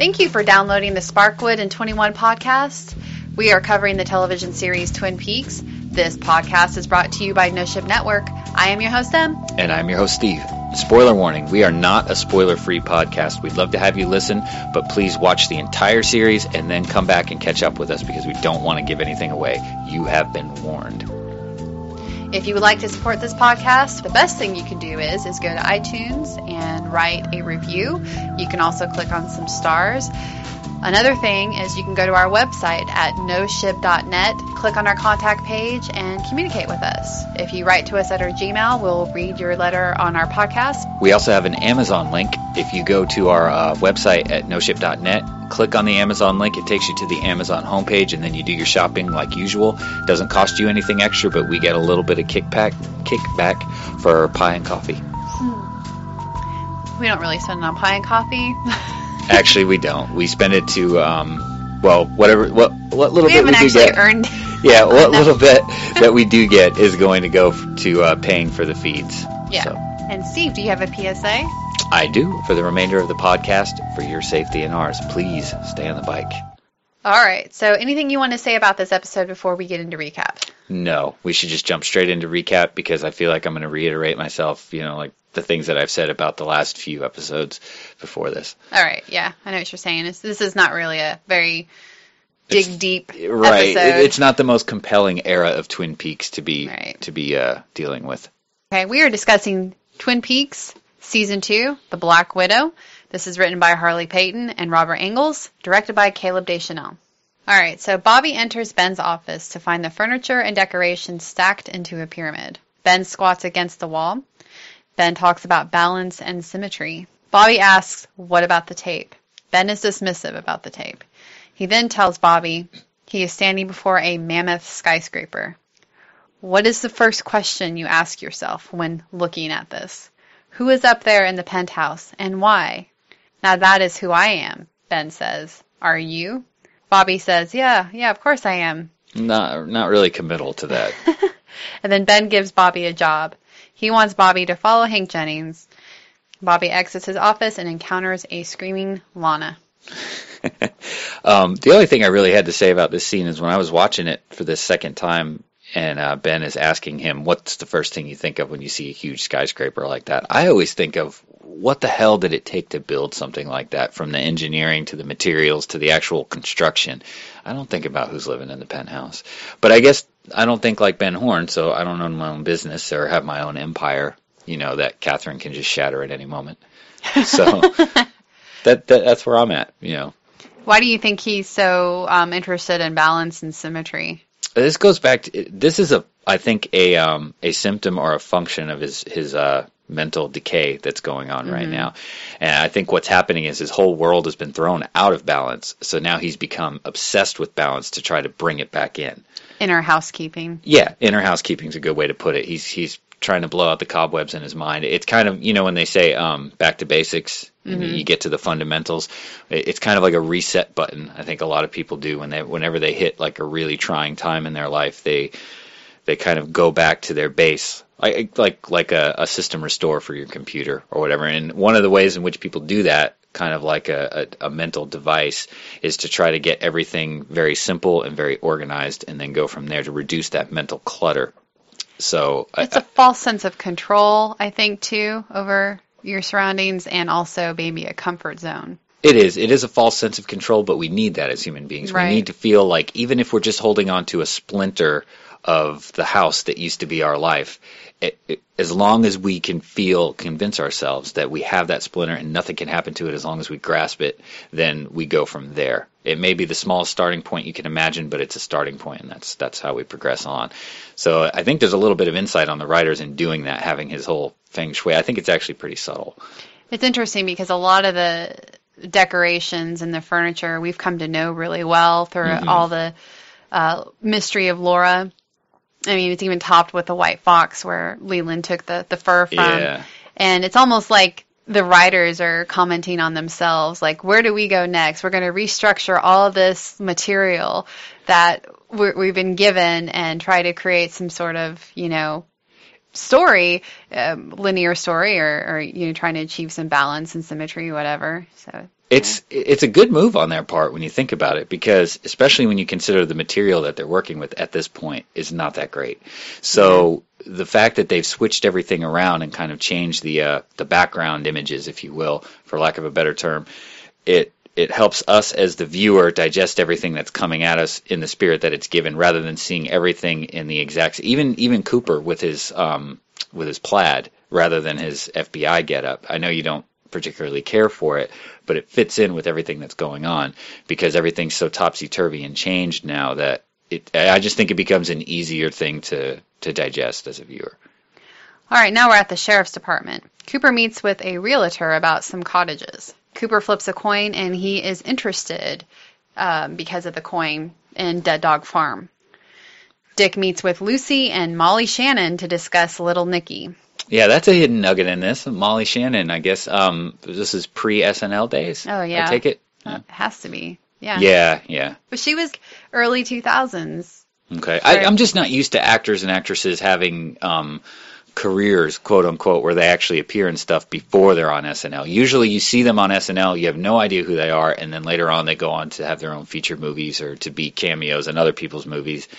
Thank you for downloading the Sparkwood and 21 podcast. We are covering the television series Twin Peaks. This podcast is brought to you by No Ship Network. I am your host, Em. And I'm your host, Steve. Spoiler warning, we are not a spoiler-free podcast. We'd love to have you listen, but please watch the entire series and then come back and catch up with us because we don't want to give anything away. You have been warned. If you would like to support this podcast, the best thing you can do is go to iTunes and write a review. You can also click on some stars. Another thing is you can go to our website at noship.net, click on our contact page, and communicate with us. If you write to us at our Gmail, we'll read your letter on our podcast. We also have an Amazon link. If you go to our website at noship.net, click on the Amazon link, it takes you to the Amazon homepage, and then you do your shopping like usual. Doesn't cost you anything extra, but we get a little bit of kickback for pie and coffee. We don't really spend it on pie and coffee. Actually, we don't. We spend it to, what little bit we haven't do actually get. earned. Yeah, what little bit that we do get is going to go to paying for the feeds. Yeah. So. And Steve, do you have a PSA? I do. For the remainder of the podcast, for your safety and ours, please stay on the bike. All right. So anything you want to say about this episode before we get into recap? No, we should just jump straight into recap because I feel like I'm going to reiterate myself, like the things that I've said about the last few episodes before this. All right. Yeah, I know what you're saying. This is not really a very deep right. episode. It's not the most compelling era of Twin Peaks to be dealing with. Okay, we are discussing Twin Peaks Season 2, The Black Widow. This is written by Harley Peyton and Robert Engels, directed by Caleb Deschanel. All right, so Bobby enters Ben's office to find the furniture and decorations stacked into a pyramid. Ben squats against the wall. Ben talks about balance and symmetry. Bobby asks, what about the tape? Ben is dismissive about the tape. He then tells Bobby he is standing before a mammoth skyscraper. What is the first question you ask yourself when looking at this? Who is up there in the penthouse and why? Now that is who I am, Ben says. Are you? Bobby says, yeah, of course I am. Not really committal to that. And then Ben gives Bobby a job. He wants Bobby to follow Hank Jennings. Bobby exits his office and encounters a screaming Lana. The only thing I really had to say about this scene is when I was watching it for the second time and Ben is asking him, what's the first thing you think of when you see a huge skyscraper like that? I always think of, what the hell did it take to build something like that, from the engineering to the materials to the actual construction? I don't think about who's living in the penthouse. But I guess I don't think like Ben Horne, so I don't own my own business or have my own empire, that Catherine can just shatter at any moment. So that's where I'm at, Why do you think he's so interested in balance and symmetry? This goes back to, this is I think a symptom or a function of his mental decay that's going on right now. And I think what's happening is his whole world has been thrown out of balance. So now he's become obsessed with balance to try to bring it back in. Inner housekeeping. Yeah, inner housekeeping is a good way to put it. He's trying to blow out the cobwebs in his mind. It's kind of, when they say back to basics, and you get to the fundamentals, it's kind of like a reset button. I think a lot of people do whenever they hit like a really trying time in their life, they kind of go back to their base, like a system restore for your computer or whatever. And one of the ways in which people do that, kind of like a mental device, is to try to get everything very simple and very organized, and then go from there to reduce that mental clutter. So it's a false sense of control, I think, too, over your surroundings, and also maybe a comfort zone. It is a false sense of control, but we need that as human beings. Right. We need to feel like, even if we're just holding on to a splinter of the house that used to be our life, as long as we can convince ourselves that we have that splinter and nothing can happen to it as long as we grasp it, then we go from there. It may be the smallest starting point you can imagine, but it's a starting point, and that's how we progress on. So I think there's a little bit of insight on the writers in doing that, having his whole feng shui. I think it's actually pretty subtle. It's interesting because a lot of the decorations and the furniture we've come to know really well through all the mystery of Laura. I mean, it's even topped with the white fox where Leland took the fur from. Yeah. And it's almost like the writers are commenting on themselves, like, where do we go next? We're going to restructure all of this material that we've been given and try to create some sort of, story, linear story, or trying to achieve some balance and symmetry, whatever. So It's a good move on their part when you think about it, because especially when you consider the material that they're working with at this point is not that great. So the fact that they've switched everything around and kind of changed the background images, if you will, for lack of a better term, it helps us as the viewer digest everything that's coming at us in the spirit that it's given, rather than seeing everything in the exact. Even Cooper with his plaid rather than his FBI getup. I know you don't particularly care for it, but it fits in with everything that's going on, because everything's so topsy-turvy and changed now that I just think it becomes an easier thing to digest as a viewer. All right, now we're at the sheriff's department. Cooper meets with a realtor about some cottages. Cooper flips a coin, and he is interested, because of the coin, in Dead Dog Farm. Dick meets with Lucy and Molly Shannon to discuss Little Nicky. Yeah, that's a hidden nugget in this. Molly Shannon, I guess, this is pre-SNL days. Oh, yeah. I take it? It has to be. Yeah. Yeah. But she was early 2000s. Okay. I'm just not used to actors and actresses having careers, quote unquote, where they actually appear in stuff before they're on SNL. Usually you see them on SNL, you have no idea who they are, and then later on they go on to have their own feature movies or to be cameos in other people's movies,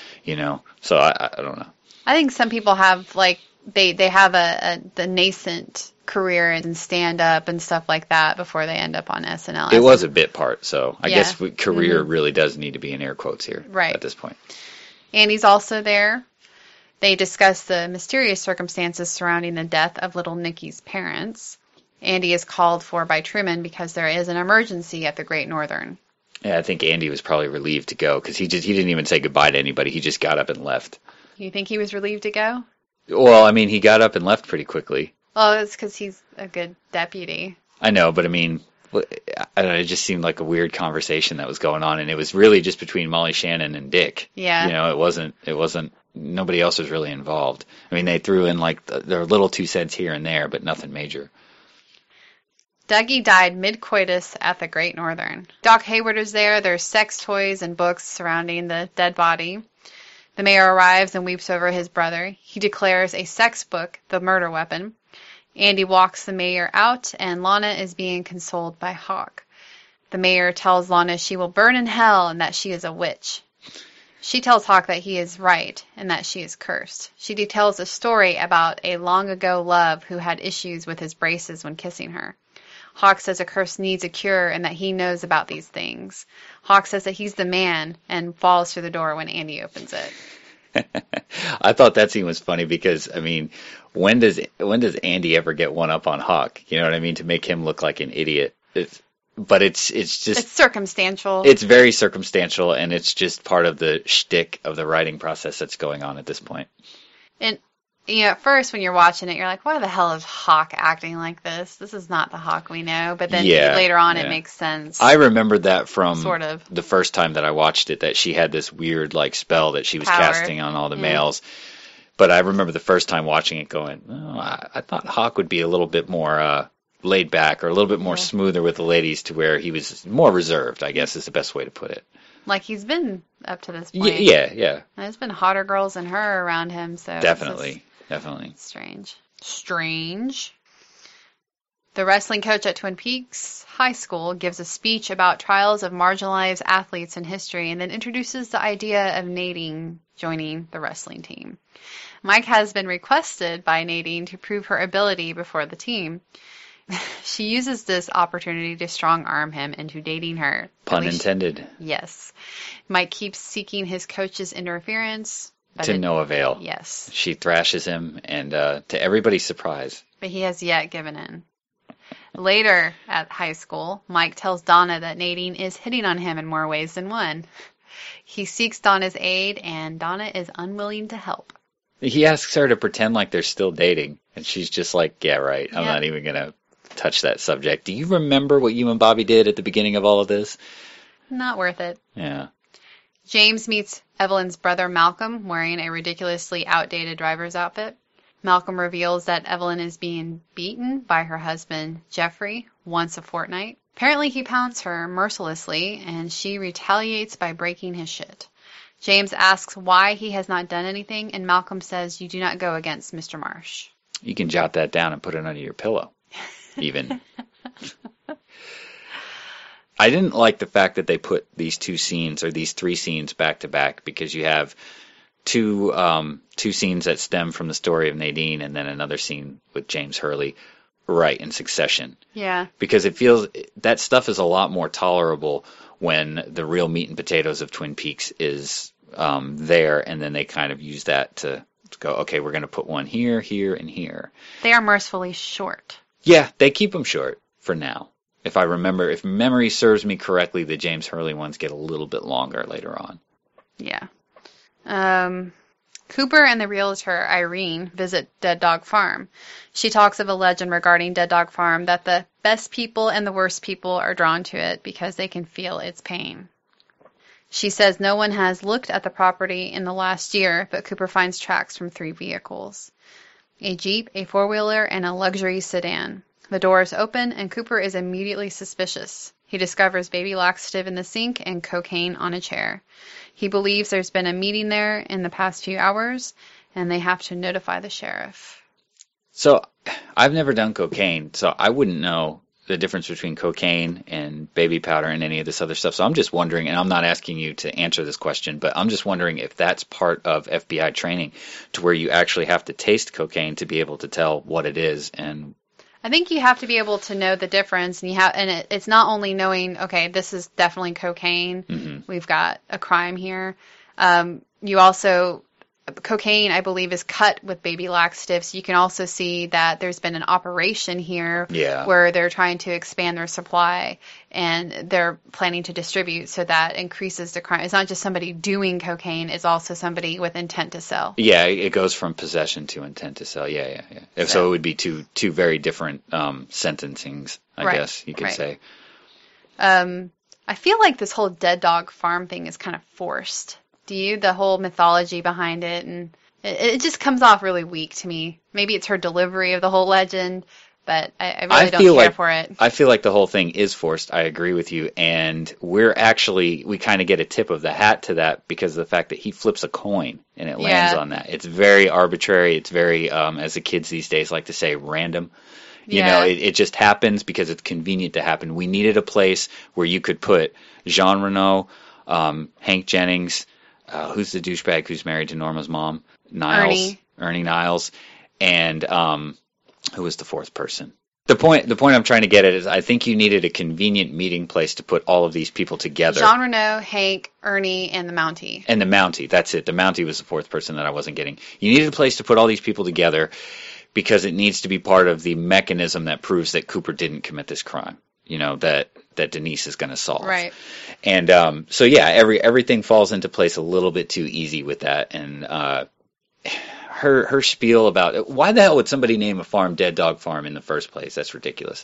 So I don't know. I think some people have, like, they have the nascent career in stand-up and stuff like that before they end up on SNL. It was a bit part, so I guess career Mm-hmm. really does need to be in air quotes here at this point. Andy's also there. They discuss the mysterious circumstances surrounding the death of Little Nicky's parents. Andy is called for by Truman because there is an emergency at the Great Northern. Yeah, I think Andy was probably relieved to go, because he didn't even say goodbye to anybody. He just got up and left. You think he was relieved to go? Well, I mean, he got up and left pretty quickly. Well, it's because he's a good deputy. I know, but I mean, I don't know, it just seemed like a weird conversation that was going on, and it was really just between Molly Shannon and Dick. Yeah. It wasn't. Nobody else was really involved. I mean, they threw in like their little 2 cents here and there, but nothing major. Dougie died mid-coitus at the Great Northern. Doc Hayward is there. There's sex toys and books surrounding the dead body. The mayor arrives and weeps over his brother. He declares a sex book the murder weapon. Andy walks the mayor out, and Lana is being consoled by Hawk. The mayor tells Lana she will burn in hell and that she is a witch. She tells Hawk that he is right and that she is cursed. She details a story about a long-ago love who had issues with his braces when kissing her. Hawk says a curse needs a cure and that he knows about these things. Hawk says that he's the man and falls through the door when Andy opens it. I thought that scene was funny because, I mean, when does Andy ever get one up on Hawk? You know what I mean? To make him look like an idiot. But it's just... It's circumstantial. It's very circumstantial, and it's just part of the shtick of the writing process that's going on at this point. And, at first when you're watching it, you're like, why the hell is Hawk acting like this? This is not the Hawk we know. But then later on it makes sense. I remembered that from sort of the first time that I watched it, that she had this weird like spell that she was casting on all the males. But I remember the first time watching it going, I thought Hawk would be a little bit more laid back or a little bit more smoother with the ladies, to where he was more reserved, I guess is the best way to put it. Like he's been up to this point. Yeah. And there's been hotter girls than her around him, so Definitely. Strange. The wrestling coach at Twin Peaks High School gives a speech about trials of marginalized athletes in history, and then introduces the idea of Nadine joining the wrestling team. Mike has been requested by Nadine to prove her ability before the team. She uses this opportunity to strong-arm him into dating her. Pun intended. Yes. Mike keeps seeking his coach's interference. To no avail. Yes. She thrashes him, and to everybody's surprise. But he has yet given in. Later at high school, Mike tells Donna that Nadine is hitting on him in more ways than one. He seeks Donna's aid, and Donna is unwilling to help. He asks her to pretend like they're still dating, and she's just like, yeah, right, I'm not even going to touch that subject. Do you remember what you and Bobby did at the beginning of all of this? Not worth it. Yeah. James meets Evelyn's brother Malcolm wearing a ridiculously outdated driver's outfit. Malcolm reveals that Evelyn is being beaten by her husband Jeffrey once a fortnight. Apparently he pounds her mercilessly, and she retaliates by breaking his shit. James asks why he has not done anything, and Malcolm says, "You do not go against Mr. Marsh." You can jot that down and put it under your pillow, even. I didn't like the fact that they put these two scenes or these three scenes back to back, because you have two scenes that stem from the story of Nadine and then another scene with James Hurley right in succession. Yeah. Because it feels that stuff is a lot more tolerable when the real meat and potatoes of Twin Peaks is there, and then they kind of use that to go, okay, we're going to put one here, here, and here. They are mercifully short. Yeah, they keep them short for now. If memory serves me correctly, the James Hurley ones get a little bit longer later on. Yeah. Cooper and the realtor, Irene, visit Dead Dog Farm. She talks of a legend regarding Dead Dog Farm that the best people and the worst people are drawn to it because they can feel its pain. She says no one has looked at the property in the last year, but Cooper finds tracks from 3 vehicles: a Jeep, a four-wheeler, and a luxury sedan. The doors open, and Cooper is immediately suspicious. He discovers baby laxative in the sink and cocaine on a chair. He believes there's been a meeting there in the past few hours, and they have to notify the sheriff. So, I've never done cocaine, so I wouldn't know the difference between cocaine and baby powder and any of this other stuff. So I'm just wondering, and I'm not asking you to answer this question, but I'm just wondering if that's part of FBI training, to where you actually have to taste cocaine to be able to tell what it is. And I think you have to be able to know the difference, and it's not only knowing, okay, this is definitely cocaine. Mm-hmm. We've got a crime here. Cocaine, I believe, is cut with baby laxative, so you can also see that there's been an operation here where they're trying to expand their supply, and they're planning to distribute, so that increases the crime. It's not just somebody doing cocaine, it's also somebody with intent to sell. Yeah, it goes from possession to intent to sell. Yeah. So it would be two very different sentencings, I guess you could say. I feel like this whole Dead Dog Farm thing is kind of forced. Do you? The whole mythology behind it, and it just comes off really weak to me. Maybe it's her delivery of the whole legend, but I really don't care for it. I feel like the whole thing is forced. I agree with you, and we kind of get a tip of the hat to that because of the fact that he flips a coin and it lands on that. It's very arbitrary. It's very, as the kids these days like to say, random. You know, it just happens because it's convenient to happen. We needed a place where you could put Jean Reno, Hank Jennings, who's the douchebag who's married to Norma's mom? Ernie Niles. And who was the fourth person? The point I'm trying to get at is I think you needed a convenient meeting place to put all of these people together. Jean Reno, Hank, Ernie, and the Mountie. And the Mountie, that's it. The Mountie was the fourth person that I wasn't getting. You needed a place to put all these people together because it needs to be part of the mechanism that proves that Cooper didn't commit this crime. You know, that Denise is going to solve. Right. And so everything falls into place a little bit too easy with that. And her spiel about why the hell would somebody name a farm Dead Dog Farm in the first place? That's ridiculous.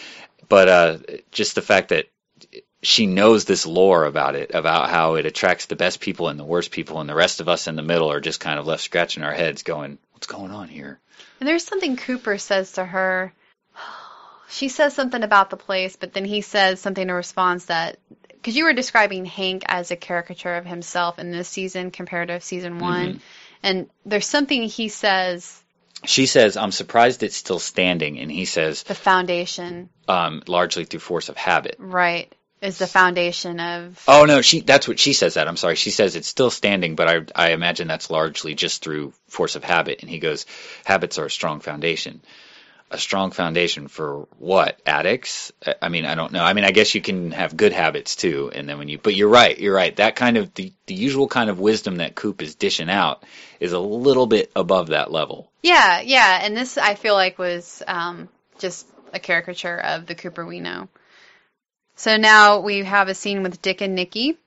But just the fact that she knows this lore about it, about how it attracts the best people and the worst people, and the rest of us in the middle are just kind of left scratching our heads going, what's going on here? And there's something Cooper says to her. She says something about the place, but then he says something in response that, because you were describing Hank as a caricature of himself in this season compared to season 1, mm-hmm. and there's something he says. She says, I'm surprised it's still standing, and he says, the foundation. Largely through force of habit. Right. Is the foundation of... Oh, no, that's what she says that. I'm sorry. She says it's still standing, but I imagine that's largely just through force of habit. And he goes, habits are a strong foundation. A strong foundation for what? Addicts? I mean, I don't know. I mean, I guess you can have good habits too. And then but you're right. That kind of, the usual kind of wisdom that Coop is dishing out is a little bit above that level. Yeah. And this, I feel like, was just a caricature of the Cooper we know. So now we have a scene with Dickie and Nikki,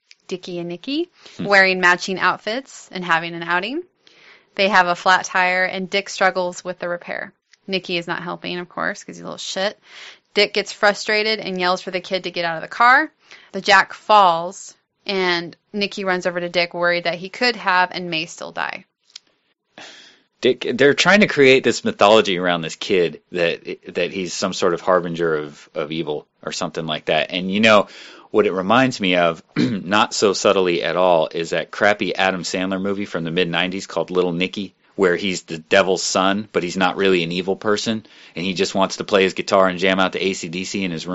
wearing matching outfits and having an outing. They have a flat tire, and Dick struggles with the repair. Nikki is not helping, of course, because he's a little shit. Dick gets frustrated and yells for the kid to get out of the car. The jack falls, and Nikki runs over to Dick, worried that he could have and may still die. Dick, they're trying to create this mythology around this kid that he's some sort of harbinger of evil or something like that. And you know, what it reminds me of, not so subtly at all, is that crappy Adam Sandler movie from the mid-'90s called Little Nicky, where he's the devil's son, but he's not really an evil person, and he just wants to play his guitar and jam out to AC/DC in his room.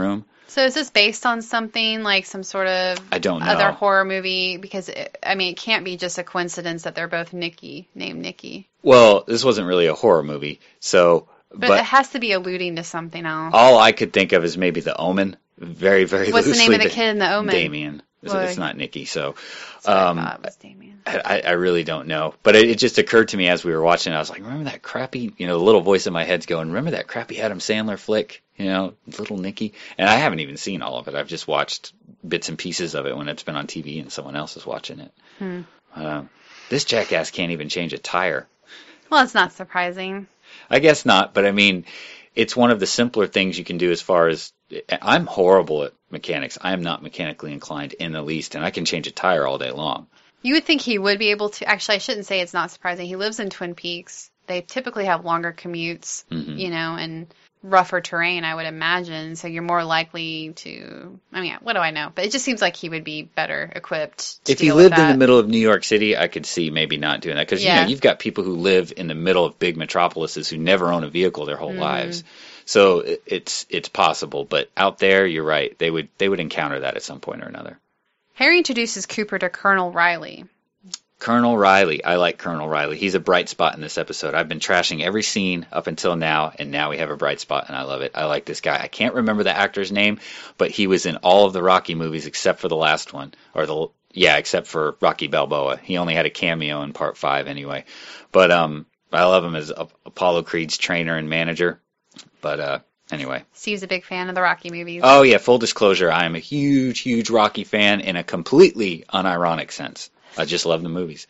So is this based on something like some sort of I don't know. other horror movie? Because, it can't be just a coincidence that they're both named Nikki. Well, this wasn't really a horror movie, so... But it has to be alluding to something else. All I could think of is maybe The Omen. Very, very What's loosely. the name of the kid in The Omen? Damien. It's not Nikki, so... That's what I thought it was Damien. I really don't know. But it just occurred to me as we were watching, I was like, remember that crappy... the little voice in my head's going, remember that crappy Adam Sandler flick? Little Nicky? And I haven't even seen all of it. I've just watched bits and pieces of it when it's been on TV and someone else is watching it. This jackass can't even change a tire. Well, it's not surprising. I guess not, but it's one of the simpler things you can do as far as... I'm horrible at mechanics. I am not mechanically inclined in the least, and I can change a tire all day long. You would think he would be able to... Actually, I shouldn't say it's not surprising. He lives in Twin Peaks. They typically have longer commutes, and rougher terrain, I would imagine. So you're more likely to... what do I know? But it just seems like he would be better equipped to If he deal with lived in that. the middle of New York City, I could see maybe not doing that. Because, you've got people who live in the middle of big metropolises who never own a vehicle their whole lives. So it's possible. But out there, you're right. They would encounter that at some point or another. Harry introduces Cooper to Colonel Riley. Colonel Riley. I like Colonel Riley. He's a bright spot in this episode. I've been trashing every scene up until now, and now we have a bright spot, and I love it. I like this guy. I can't remember the actor's name, but he was in all of the Rocky movies except for the last one. Except for Rocky Balboa. He only had a cameo in Part 5 anyway. But I love him as Apollo Creed's trainer and manager. But anyway. Steve's a big fan of the Rocky movies. Oh, yeah. Full disclosure, I am a huge, huge Rocky fan in a completely unironic sense. I just love the movies.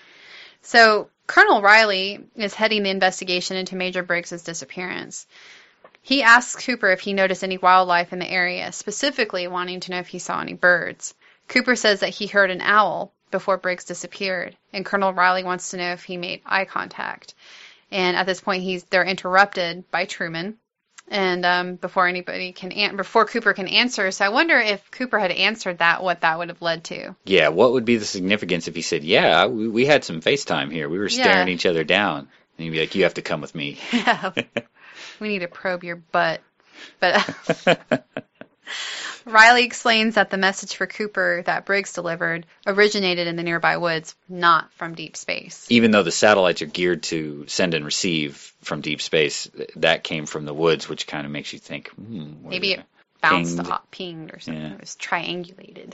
So Colonel Riley is heading the investigation into Major Briggs' disappearance. He asks Cooper if he noticed any wildlife in the area, specifically wanting to know if he saw any birds. Cooper says that he heard an owl before Briggs disappeared, and Colonel Riley wants to know if he made eye contact. And at this point, they're interrupted by Truman. And before Cooper can answer, so I wonder if Cooper had answered that, what that would have led to. Yeah, what would be the significance if he said, "Yeah, we had some FaceTime here. We were staring each other down," and he'd be like, "You have to come with me." Yeah, we need to probe your butt. But Riley explains that the message for Cooper that Briggs delivered originated in the nearby woods, not from deep space. Even though the satellites are geared to send and receive from deep space, that came from the woods, which kind of makes you think, maybe it bounced off, pinged or something. Yeah. It was triangulated.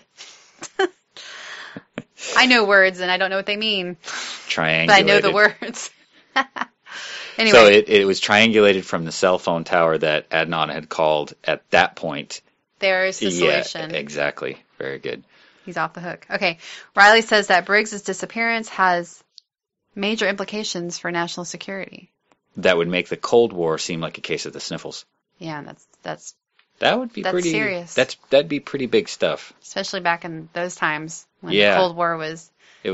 I know words and I don't know what they mean. Triangulated. But I know the words. Anyway. So it was triangulated from the cell phone tower that Adnan had called at that point. There's the solution. Yeah, exactly. Very good. He's off the hook. Okay. Riley says that Briggs' disappearance has major implications for national security. That would make the Cold War seem like a case of the sniffles. Yeah, that's that would be pretty serious. That'd be pretty big stuff. Especially back in those times when the Cold War was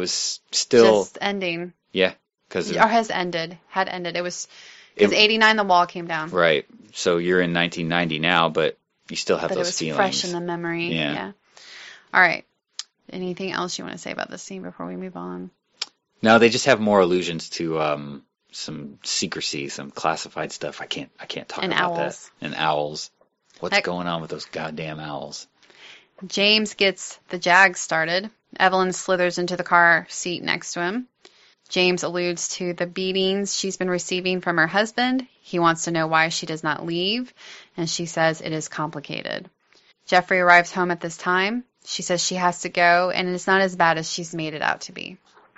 still just ending. Yeah, had ended. It was because 89 the wall came down. Right. So you're in 1990 now, but you still have those feelings. But it was fresh in the memory. Yeah. All right. Anything else you want to say about this scene before we move on? No, they just have more allusions to some secrecy, some classified stuff. I can't talk about that. And owls. What's going on with those goddamn owls? James gets the Jag started. Evelyn slithers into the car seat next to him. James alludes to the beatings she's been receiving from her husband. He wants to know why she does not leave, and she says it is complicated. Jeffrey arrives home at this time. She says she has to go, and it's not as bad as she's made it out to be.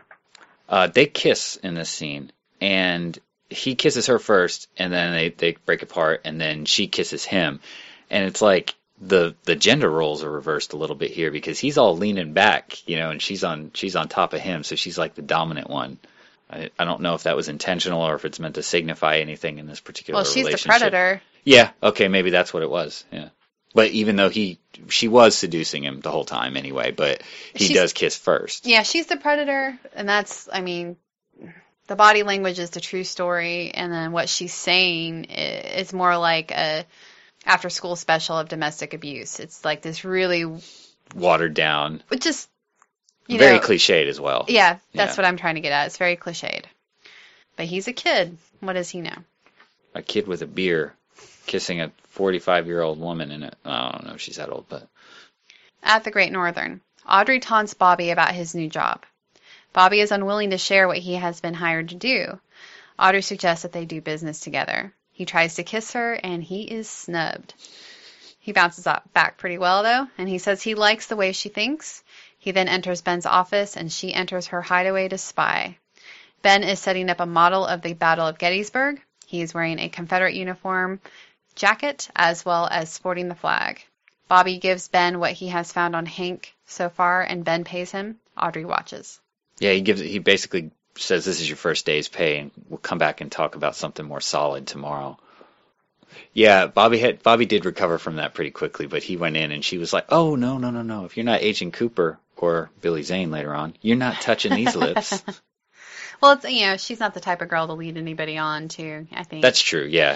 They kiss in this scene, and he kisses her first, and then they break apart, and then she kisses him. And it's like the gender roles are reversed a little bit here because he's all leaning back, and she's on top of him, so she's like the dominant one. I don't know if that was intentional or if it's meant to signify anything in this particular relationship. Well, she's the predator. Yeah, okay, maybe that's what it was, yeah. But even though she was seducing him the whole time anyway, but he does kiss first. Yeah, she's the predator, and that's, the body language is the true story, and then what she's saying is more like a after-school special of domestic abuse. It's like this really watered down. Just, very cliched as well. Yeah, that's what I'm trying to get at. It's very cliched. But he's a kid. What does he know? A kid with a beer. kissing a 45-year-old woman in it. I don't know if she's that old, but... At the Great Northern, Audrey taunts Bobby about his new job. Bobby is unwilling to share what he has been hired to do. Audrey suggests that they do business together. He tries to kiss her, and he is snubbed. He bounces back pretty well, though, and he says he likes the way she thinks. He then enters Ben's office, and she enters her hideaway to spy. Ben is setting up a model of the Battle of Gettysburg. He is wearing a Confederate uniform jacket, as well as sporting the flag. Bobby gives Ben what he has found on Hank so far, and Ben pays him. Audrey watches. Yeah, he basically says this is your first day's pay, and we'll come back and talk about something more solid tomorrow. Yeah, Bobby did recover from that pretty quickly, but he went in and she was like, "Oh, no. If you're not Agent Cooper or Billy Zane later on, you're not touching these lips." Well, it's, she's not the type of girl to lead anybody on to, I think. That's true, yeah.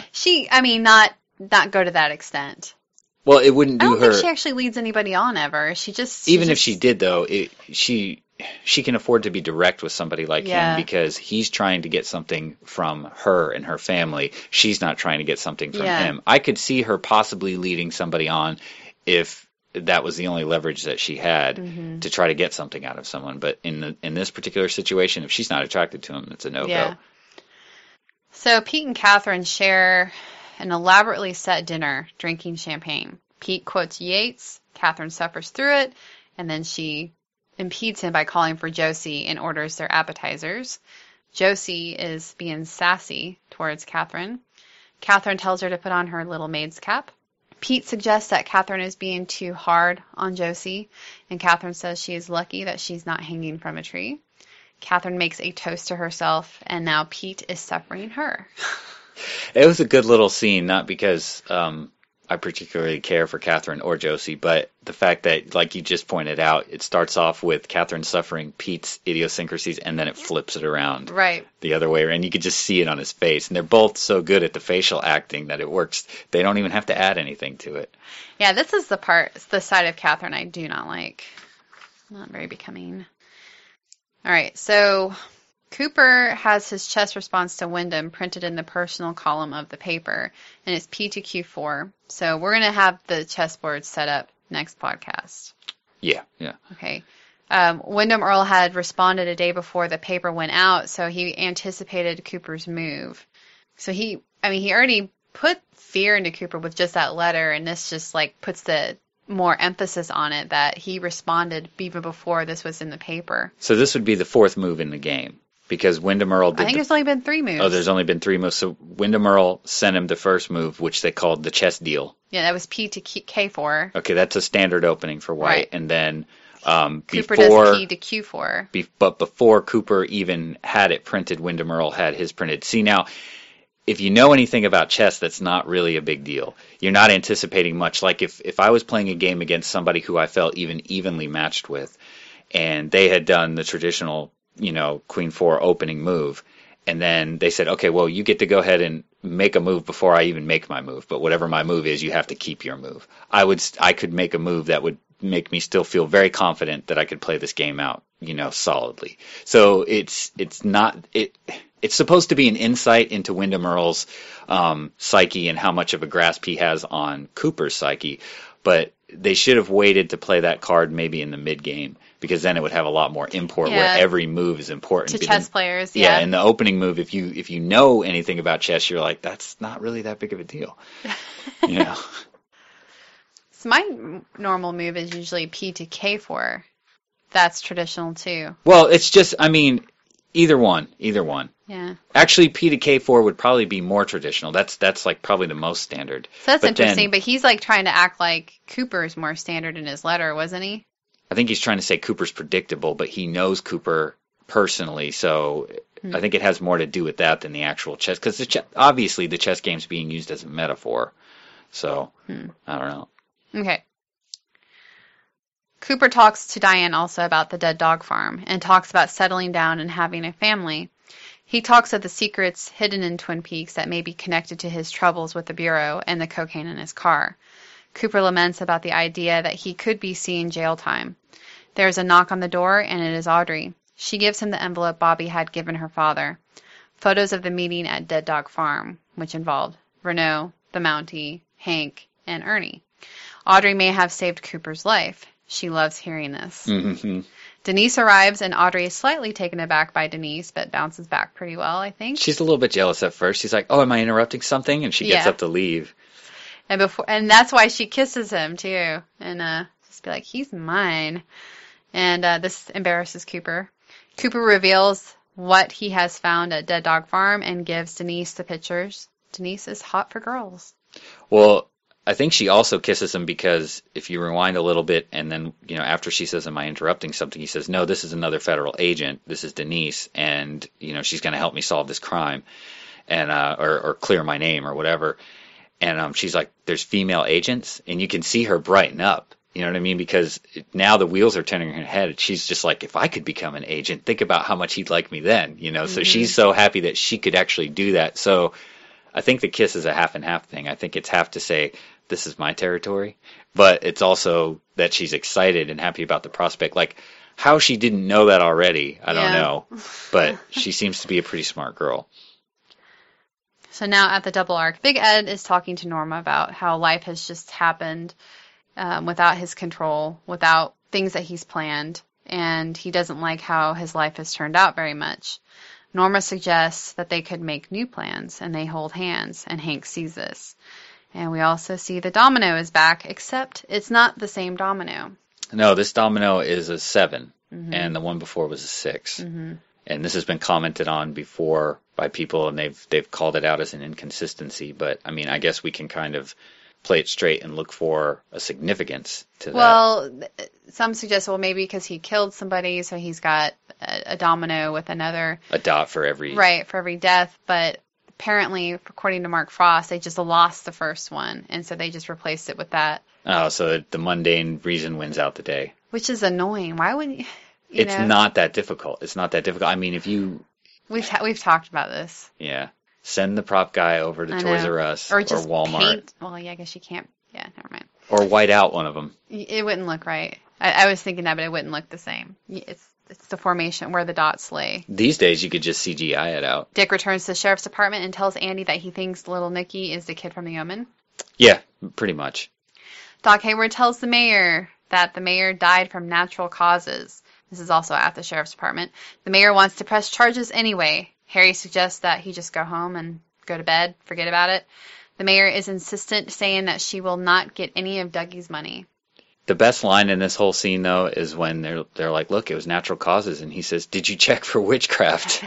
Not go to that extent. Well, it wouldn't do her... I don't think she actually leads anybody on ever. Even if she did, though, she can afford to be direct with somebody like him because he's trying to get something from her and her family. She's not trying to get something from him. I could see her possibly leading somebody on if that was the only leverage that she had to try to get something out of someone. But in this particular situation, if she's not attracted to him, it's a no-go. Yeah. So Pete and Catherine share an elaborately set dinner, drinking champagne. Pete quotes Yeats, Catherine suffers through it, and then she impedes him by calling for Josie and orders their appetizers. Josie is being sassy towards Catherine. Catherine tells her to put on her little maid's cap. Pete suggests that Catherine is being too hard on Josie, and Catherine says she is lucky that she's not hanging from a tree. Catherine makes a toast to herself, and now Pete is suffering her. It was a good little scene, not because I particularly care for Catherine or Josie, but the fact that, like you just pointed out, it starts off with Catherine suffering Pete's idiosyncrasies, and then it flips it around the other way, and you could just see it on his face. And they're both so good at the facial acting that it works. They don't even have to add anything to it. Yeah, this is the side of Catherine I do not like. Not very becoming. All right, so Cooper has his chess response to Wyndham printed in the personal column of the paper, and it's P to Q4. So we're going to have the chessboard set up next podcast. Yeah. Okay. Wyndham Earl had responded a day before the paper went out, so he anticipated Cooper's move. So he already put fear into Cooper with just that letter, and this just puts the more emphasis on it that he responded even before this was in the paper. So this would be the fourth move in the game. Because Wyndham Earl did... I think there's only been 3 moves. Oh, there's only been 3 moves. So Wyndham Earl sent him the first move, which they called the chess deal. Yeah, that was P to K4. Okay, that's a standard opening for White. Right. And then Cooper does P to Q4. But before Cooper even had it printed, Wyndham Earl had his printed. See, now, if you know anything about chess, that's not really a big deal. You're not anticipating much. Like if I was playing a game against somebody who I felt evenly matched with, and they had done the traditional... Queen 4 opening move. And then they said, okay, well, you get to go ahead and make a move before I even make my move. But whatever my move is, you have to keep your move. I could make a move that would make me still feel very confident that I could play this game out, solidly. So it's supposed to be an insight into Wyndham Earl's psyche and how much of a grasp he has on Cooper's psyche. But they should have waited to play that card maybe in the mid-game, because then it would have a lot more import where every move is important. To chess players, Yeah, in the opening move, if you know anything about chess, you're like, that's not really that big of a deal. So my normal move is usually P to K4. That's traditional too. Well, it's just, either one. Yeah. Actually, P to K4 would probably be more traditional. That's probably the most standard. So that's interesting, but he's trying to act like Cooper's more standard in his letter, wasn't he? I think he's trying to say Cooper's predictable, but he knows Cooper personally, so I think it has more to do with that than the actual chess, because obviously the chess game's being used as a metaphor. So, I don't know. Okay. Cooper talks to Diane also about the dead dog farm and talks about settling down and having a family. He talks of the secrets hidden in Twin Peaks that may be connected to his troubles with the Bureau and the cocaine in his car. Cooper laments about the idea that he could be seeing jail time. There is a knock on the door, and it is Audrey. She gives him the envelope Bobby had given her father. Photos of the meeting at Dead Dog Farm, which involved Renault, the Mountie, Hank, and Ernie. Audrey may have saved Cooper's life. She loves hearing this. Mm-hmm. Denise arrives, and Audrey is slightly taken aback by Denise, but bounces back pretty well, I think. She's a little bit jealous at first. She's like, "Oh, am I interrupting something?" And she gets up to leave. And that's why she kisses him too, and just be like, "He's mine." And this embarrasses Cooper. Cooper reveals what he has found at Dead Dog Farm and gives Denise the pictures. Denise is hot for girls. Well, I think she also kisses him because if you rewind a little bit and then, after she says, "Am I interrupting something?" he says, "No, this is another federal agent. This is Denise, and, she's going to help me solve this crime and or clear my name or whatever." And she's like, "There's female agents?" And you can see her brighten up. You know what I mean? Because now the wheels are turning in her head. She's just like, if I could become an agent, think about how much he'd like me then. So she's so happy that she could actually do that. So I think the kiss is a half and half thing. I think it's half to say, this is my territory, but it's also that she's excited and happy about the prospect. Like, how she didn't know that already, I don't know, but she seems to be a pretty smart girl. So now at the Double Arc, Big Ed is talking to Norma about how life has just happened without his control, without things that he's planned, and he doesn't like how his life has turned out very much. Norma suggests that they could make new plans, and they hold hands, and Hank sees this. And we also see the domino is back, except it's not the same domino. No, this domino is a 7, and the one before was a 6. Mm-hmm. And this has been commented on before by people, and they've called it out as an inconsistency. But, I mean, I guess we can kind of play it straight and look for a significance to that. Well, some suggest, maybe because he killed somebody, so he's got a domino with another. A dot for every. Right, for every death. But apparently, according to Mark Frost, they just lost the first one, and so they just replaced it with that. Oh, so the mundane reason wins out the day. Which is annoying. Why would you It's not that difficult. It's not that difficult. I mean, if you... We've talked about this. Yeah. Send the prop guy over to Toys R Us or Walmart. Paint. Well, yeah, I guess you can't. Yeah, never mind. Or white out one of them. It wouldn't look right. I was thinking that, but it wouldn't look the same. It's the formation where the dots lay. These days, you could just CGI it out. Dick returns to the sheriff's department and tells Andy that he thinks little Nicky is the kid from The Omen. Yeah, pretty much. Doc Hayward tells the mayor that the mayor died from natural causes. This is also at the sheriff's department. The mayor wants to press charges anyway. Harry suggests that he just go home and go to bed, forget about it. The mayor is insistent, saying that she will not get any of Dougie's money. The best line in this whole scene, though, is when they're like, "Look, it was natural causes," and he says, "Did you check for witchcraft?"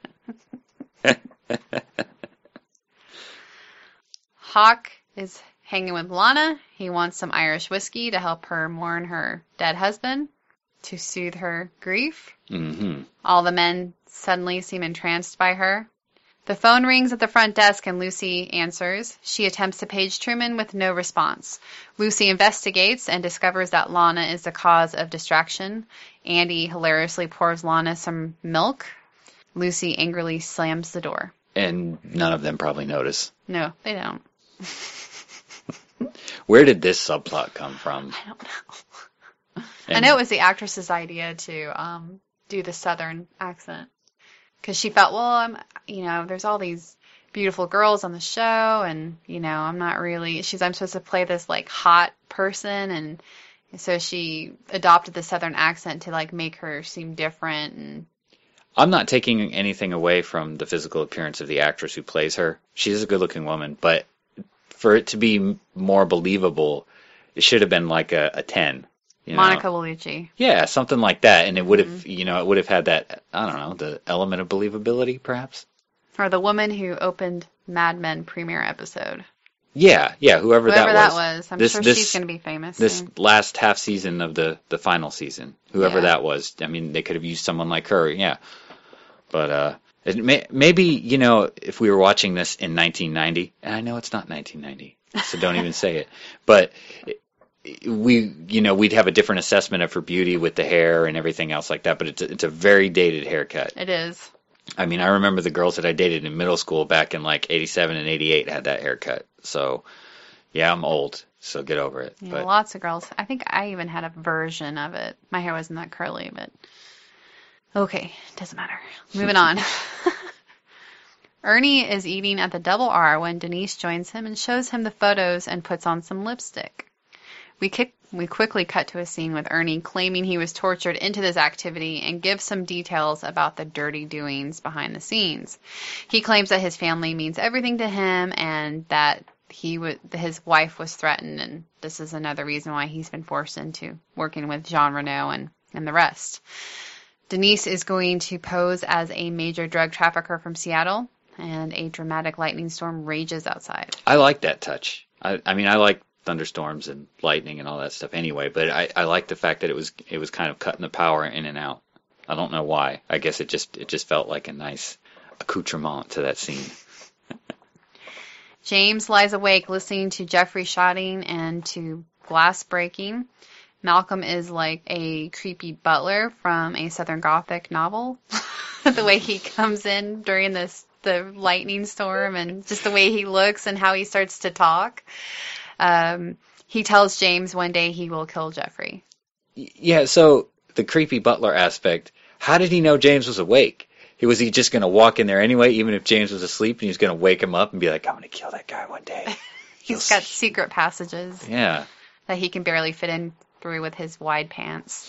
Hawk is hanging with Lana. He wants some Irish whiskey to help her mourn her dead husband, to soothe her grief. Mm-hmm. All the men suddenly seem entranced by her. The phone rings at the front desk and Lucy answers. She attempts to page Truman with no response. Lucy investigates and discovers that Lana is the cause of distraction. Andy hilariously pours Lana some milk. Lucy angrily slams the door. And none of them probably notice. No, they don't. Where did this subplot come from? I don't know. I know it was the actress's idea to do the Southern accent. Because she felt, there's all these beautiful girls on the show, and, I'm not really, I'm supposed to play this, hot person, and so she adopted the Southern accent to, make her seem different. And I'm not taking anything away from the physical appearance of the actress who plays her. She is a good-looking woman, but for it to be more believable, it should have been like a 10. Monica Bellucci. Yeah, something like that, and it would have, it would have had that, I don't know, the element of believability, perhaps. Or the woman who opened Mad Men premiere episode. Yeah, whoever that was. I'm sure she's going to be famous. This last half season of the final season, whoever that was. I mean, they could have used someone like her, yeah. But maybe, if we were watching this in 1990, and I know it's not 1990, so don't even say it, but we'd have a different assessment of her beauty with the hair and everything else like that, but it's a very dated haircut. It is. I mean, I remember the girls that I dated in middle school back in 87 and 88 had that haircut. So, yeah, I'm old, so get over it. Yeah, but lots of girls. I think I even had a version of it. My hair wasn't that curly, but okay, doesn't matter. Moving on. Ernie is eating at the Double R when Denise joins him and shows him the photos and puts on some lipstick. We quickly cut to a scene with Ernie claiming he was tortured into this activity and gives some details about the dirty doings behind the scenes. He claims that his family means everything to him and that his wife was threatened, and this is another reason why he's been forced into working with Jean Reno and the rest. Denise is going to pose as a major drug trafficker from Seattle, and a dramatic lightning storm rages outside. I like that touch. I mean, I like thunderstorms and lightning and all that stuff anyway, but I like the fact that it was kind of cutting the power in and out. I don't know why. I guess it just felt like a nice accoutrement to that scene. James lies awake listening to Jeffrey shouting and to glass breaking. Malcolm is like a creepy butler from a Southern Gothic novel. The way he comes in during the lightning storm and just the way he looks and how he starts to talk. He tells James one day he will kill Jeffrey. Yeah, so the creepy butler aspect, how did he know James was awake? Was he just going to walk in there anyway, even if James was asleep, and he was going to wake him up and be like, I'm going to kill that guy one day? He's got secret passages. Yeah. That he can barely fit in through with his wide pants.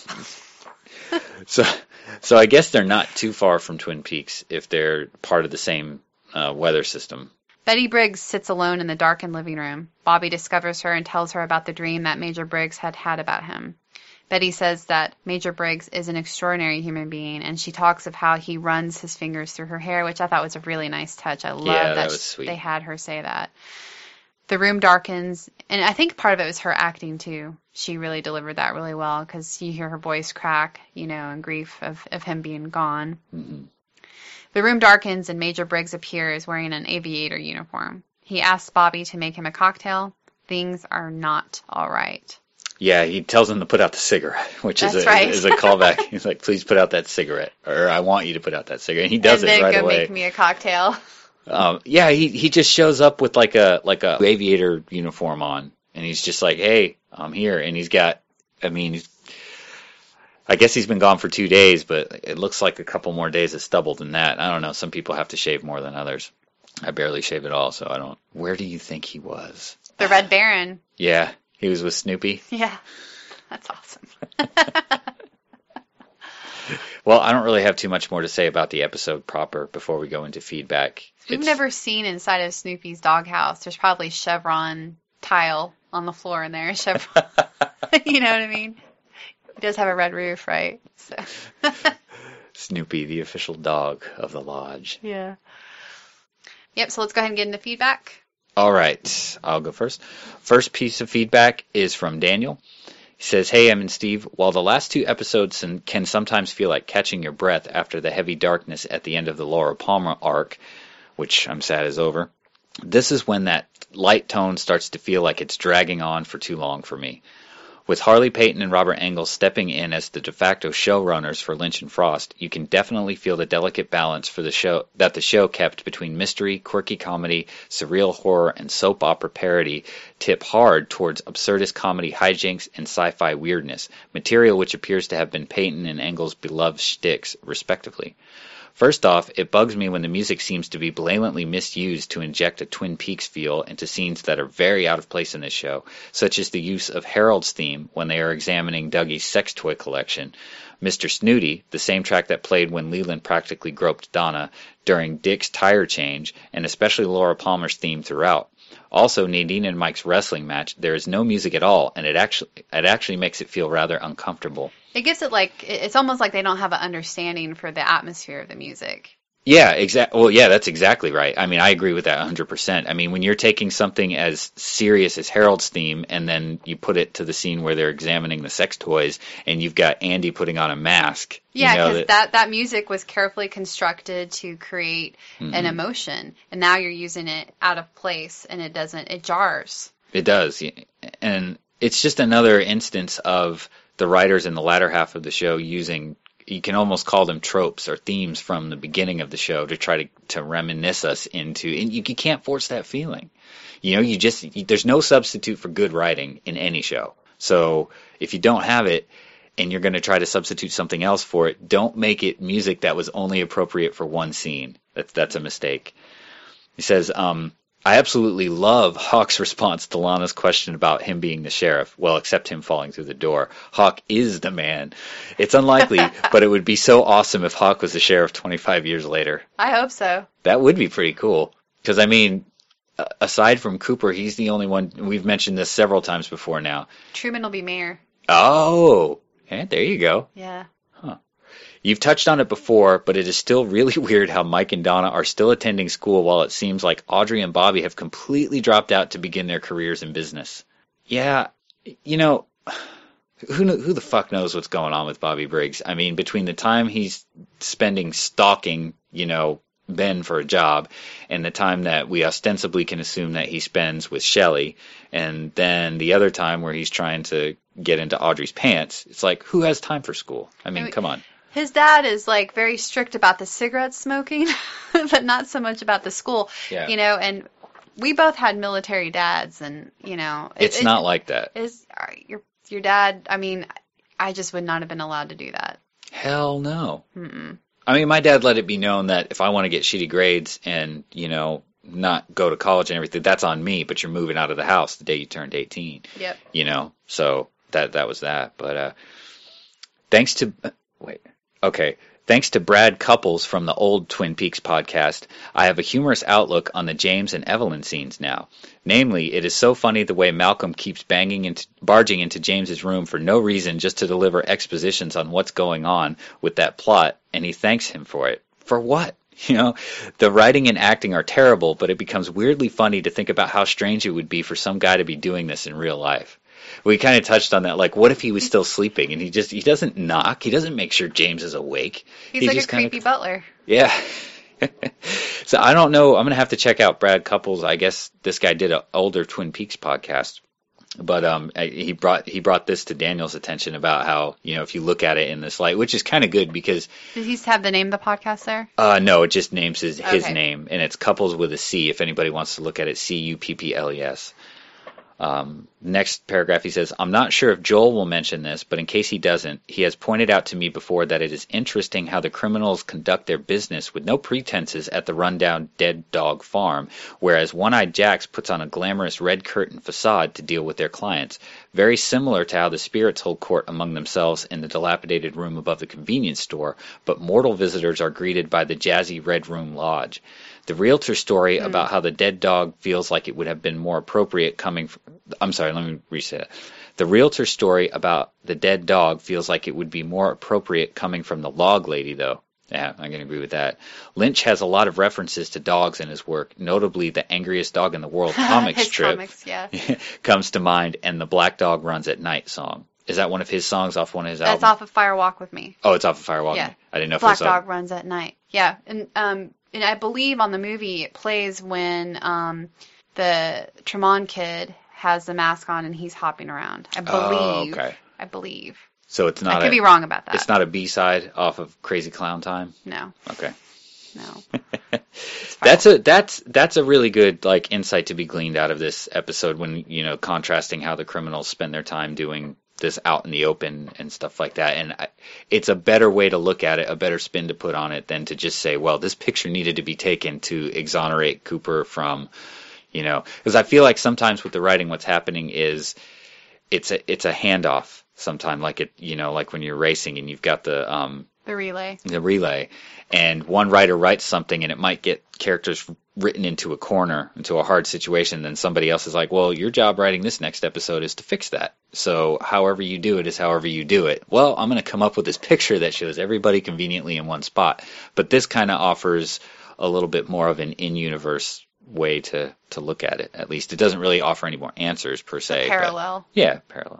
So I guess they're not too far from Twin Peaks if they're part of the same weather system. Betty Briggs sits alone in the darkened living room. Bobby discovers her and tells her about the dream that Major Briggs had had about him. Betty says that Major Briggs is an extraordinary human being, and she talks of how he runs his fingers through her hair, which I thought was a really nice touch. I love that was sweet. They had her say that. The room darkens, and I think part of it was her acting, too. She really delivered that really well, because you hear her voice crack, in grief of him being gone. Mm-hmm. The room darkens, and Major Briggs appears wearing an aviator uniform. He asks Bobby to make him a cocktail. Things are not all right. Yeah, he tells him to put out the cigarette, which is a callback. He's like, please put out that cigarette, or I want you to put out that cigarette. And he does it right away. And then go make me a cocktail. Yeah, he just shows up with like a aviator uniform on, and he's just like, hey, I'm here. And he's got, I guess he's been gone for 2 days, but it looks like a couple more days of stubble than that. I don't know. Some people have to shave more than others. I barely shave at all, so I don't. Where do you think he was? The Red Baron. Yeah, he was with Snoopy. Yeah, that's awesome. Well, I don't really have too much more to say about the episode proper before we go into feedback. We've never seen inside of Snoopy's doghouse. There's probably chevron tile on the floor in there. Chevron. You know what I mean? He does have a red roof, right? So. Snoopy, the official dog of the lodge. Yeah. Yep, so let's go ahead and get into feedback. All right, I'll go first. First piece of feedback is from Daniel. He says, hey, Em and Steve, while the last 2 episodes can sometimes feel like catching your breath after the heavy darkness at the end of the Laura Palmer arc, which I'm sad is over, this is when that light tone starts to feel like it's dragging on for too long for me. With Harley Peyton and Robert Engels stepping in as the de facto showrunners for Lynch and Frost, you can definitely feel the delicate balance for the show kept between mystery, quirky comedy, surreal horror, and soap opera parody tip hard towards absurdist comedy hijinks and sci-fi weirdness, material which appears to have been Peyton and Engels' beloved shticks, respectively. First off, it bugs me when the music seems to be blatantly misused to inject a Twin Peaks feel into scenes that are very out of place in this show, such as the use of Harold's theme when they are examining Dougie's sex toy collection, Mr. Snooty, the same track that played when Leland practically groped Donna during Dick's tire change, and especially Laura Palmer's theme throughout. Also, Nadine and Mike's wrestling match, there is no music at all, and it actually makes it feel rather uncomfortable. It gives it it's almost like they don't have an understanding for the atmosphere of the music. Yeah, exactly. Well, yeah, that's exactly right. I agree with that 100%. When you're taking something as serious as Harold's theme and then you put it to the scene where they're examining the sex toys and you've got Andy putting on a mask. Yeah, because that music was carefully constructed to create an emotion, and now you're using it out of place and it jars. It does. And it's just another instance of the writers in the latter half of the show using, you can almost call them tropes or themes from the beginning of the show to try to reminisce us into, and you can't force that feeling. There's no substitute for good writing in any show. So if you don't have it and you're going to try to substitute something else for it, don't make it music that was only appropriate for one scene. That's a mistake. He says, I absolutely love Hawk's response to Lana's question about him being the sheriff. Well, except him falling through the door. Hawk is the man. It's unlikely, but it would be so awesome if Hawk was the sheriff 25 years later. I hope so. That would be pretty cool. Because, I mean, aside from Cooper, he's the only one. We've mentioned this several times before now. Truman will be mayor. Oh, yeah, there you go. Yeah. You've touched on it before, but it is still really weird how Mike and Donna are still attending school while it seems like Audrey and Bobby have completely dropped out to begin their careers in business. Yeah, you know, who the fuck knows what's going on with Bobby Briggs? I mean, between the time he's spending stalking, you know, Ben for a job, and the time that we ostensibly can assume that he spends with Shelley, and then the other time where he's trying to get into Audrey's pants, it's like, who has time for school? I mean, come on. His dad is like very strict about the cigarette smoking, but not so much about the school. Yeah. You know, and we both had military dads, and you know, it's not like that. Is your dad? I mean, I just would not have been allowed to do that. Hell no. Mm-mm. I mean, my dad let it be known that if I want to get shitty grades and, you know, not go to college and everything, that's on me, but you're moving out of the house the day you turned 18. Yep. You know, so that was that. But thanks to Brad Couples from the old Twin Peaks podcast, I have a humorous outlook on the James and Evelyn scenes now. Namely, it is so funny the way Malcolm keeps barging into James's room for no reason just to deliver expositions on what's going on with that plot, and he thanks him for it. For what? You know, the writing and acting are terrible, but it becomes weirdly funny to think about how strange it would be for some guy to be doing this in real life. We kind of touched on that, like, what if he was still sleeping, and he doesn't knock, he doesn't make sure James is awake. He's like just a creepy butler. Yeah. So I don't know, I'm going to have to check out Brad Couples. I guess this guy did an older Twin Peaks podcast, but he brought this to Daniel's attention about how, you know, if you look at it in this light, which is kind of good because... Did he have the name of the podcast there? No, it just names his name, and it's Couples with a C, if anybody wants to look at it, Cupples. Next paragraph, he says, I'm not sure if Joel will mention this, but in case he doesn't, he has pointed out to me before that it is interesting how the criminals conduct their business with no pretenses at the rundown Dead Dog Farm, whereas One-Eyed Jacks puts on a glamorous red curtain facade to deal with their clients, very similar to how the spirits hold court among themselves in the dilapidated room above the convenience store, but mortal visitors are greeted by the jazzy Red Room Lodge. The realtor story about how the dead dog feels like it would have been more appropriate coming from... I'm sorry, let me reset it. The realtor story about the dead dog feels like it would be more appropriate coming from the log lady, though. Yeah, I can agree with that. Lynch has a lot of references to dogs in his work, notably the Angriest Dog in the World comic strip comics, yeah. comes to mind, and the Black Dog Runs at Night song. Is that one of his songs off one of his albums? That's off of Fire Walk with Me. Oh, it's off of Fire Walk with Me. I didn't know if it was Black Dog Runs at Night. Yeah, and I believe on the movie it plays when the Tremont kid has the mask on and he's hopping around. I believe. Oh, okay. I believe. So it's not. I could be wrong about that. It's not a B-side off of Crazy Clown Time. No. Okay. No. That's a really good like insight to be gleaned out of this episode when, you know, contrasting how the criminals spend their time doing this out in the open and stuff like that. And it's a better way to look at it, a better spin to put on it than to just say, well, this picture needed to be taken to exonerate Cooper from, you know, because I feel like sometimes with the writing, what's happening is it's a handoff sometime, like it, you know, like when you're racing and you've got the relay, and one writer writes something and it might get characters written into a corner, into a hard situation, then somebody else is like, well, your job writing this next episode is to fix that. So however you do it is however you do it. Well, I'm going to come up with this picture that shows everybody conveniently in one spot. But this kind of offers a little bit more of an in-universe way to look at it. At least it doesn't really offer any more answers per se. Parallel. But, yeah, parallel.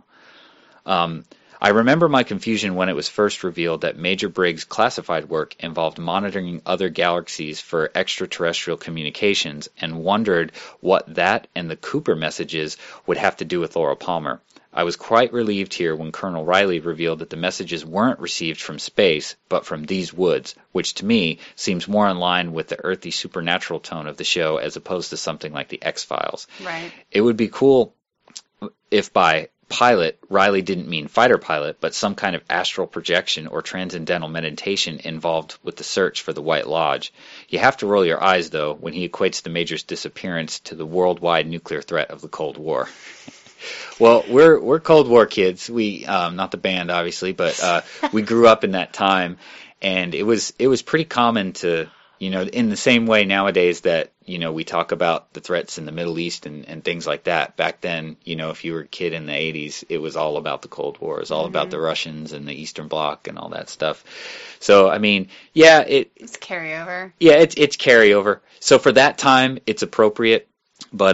I remember my confusion when it was first revealed that Major Briggs' classified work involved monitoring other galaxies for extraterrestrial communications and wondered what that and the Cooper messages would have to do with Laura Palmer. I was quite relieved here when Colonel Riley revealed that the messages weren't received from space, but from these woods, which to me seems more in line with the earthy supernatural tone of the show as opposed to something like the X-Files. Right. It would be cool if by pilot, Riley didn't mean fighter pilot, but some kind of astral projection or transcendental meditation involved with the search for the White Lodge. You have to roll your eyes, though, when he equates the Major's disappearance to the worldwide nuclear threat of the Cold War. Well, we're Cold War kids. We not the band, obviously, but we grew up in that time, and it was pretty common to, in the same way nowadays that, we talk about the threats in the Middle East and things like that. Back then, if you were a kid in the 80s, it was all about the Cold War. It was all about the Russians and the Eastern Bloc and all that stuff. So, I mean, yeah, it's carryover. Yeah, it's carryover. So for that time, it's appropriate, but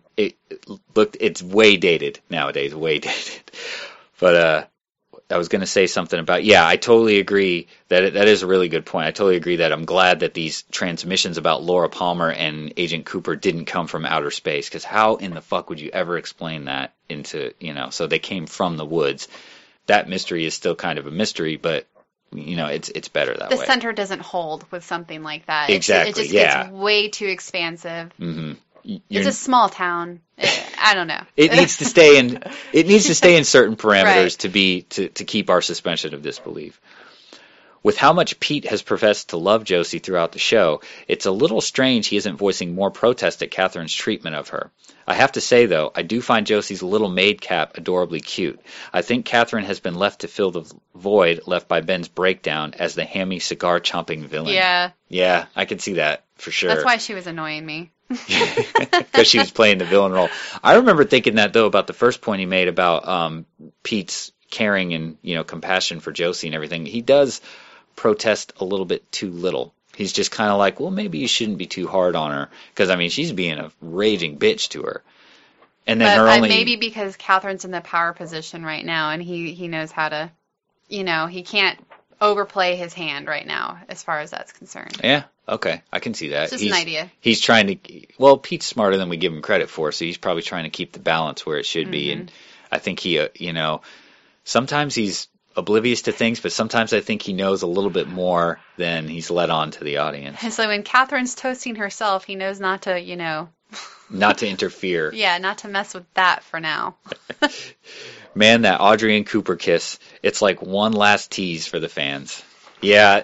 it's way dated nowadays, way dated. But I was going to say something about, I totally agree that is a really good point. I totally agree that I'm glad that these transmissions about Laura Palmer and Agent Cooper didn't come from outer space, because how in the fuck would you ever explain that into, so they came from the woods. That mystery is still kind of a mystery, but, it's better that way. The center doesn't hold with something like that. Exactly, it just gets way too expansive. Mm-hmm. It's a small town. I don't know. It needs to stay in. It needs to stay in certain parameters right. to keep our suspension of disbelief. With how much Pete has professed to love Josie throughout the show, it's a little strange he isn't voicing more protest at Catherine's treatment of her. I have to say, though, I do find Josie's little maid cap adorably cute. I think Catherine has been left to fill the void left by Ben's breakdown as the hammy cigar-chomping villain. Yeah. Yeah, I can see that for sure. That's why she was annoying me. Because she was playing the villain role. I remember thinking that, though, about the first point he made about Pete's caring and compassion for Josie and everything. He does protest a little bit too little. He's just kind of like, well, maybe you shouldn't be too hard on her, because I mean she's being a raging bitch to her. And then maybe because Catherine's in the power position right now, and he knows how to, he can't overplay his hand right now as far as that's concerned. Yeah. Okay, I can see that. It's just an idea. He's trying to. Well, Pete's smarter than we give him credit for, so he's probably trying to keep the balance where it should be. And I think he, sometimes he's oblivious to things, but sometimes I think he knows a little bit more than he's let on to the audience. And so when Catherine's toasting herself, he knows not to, not to interfere. Yeah, not to mess with that for now. Man, that Audrey and Cooper kiss, it's like one last tease for the fans. Yeah,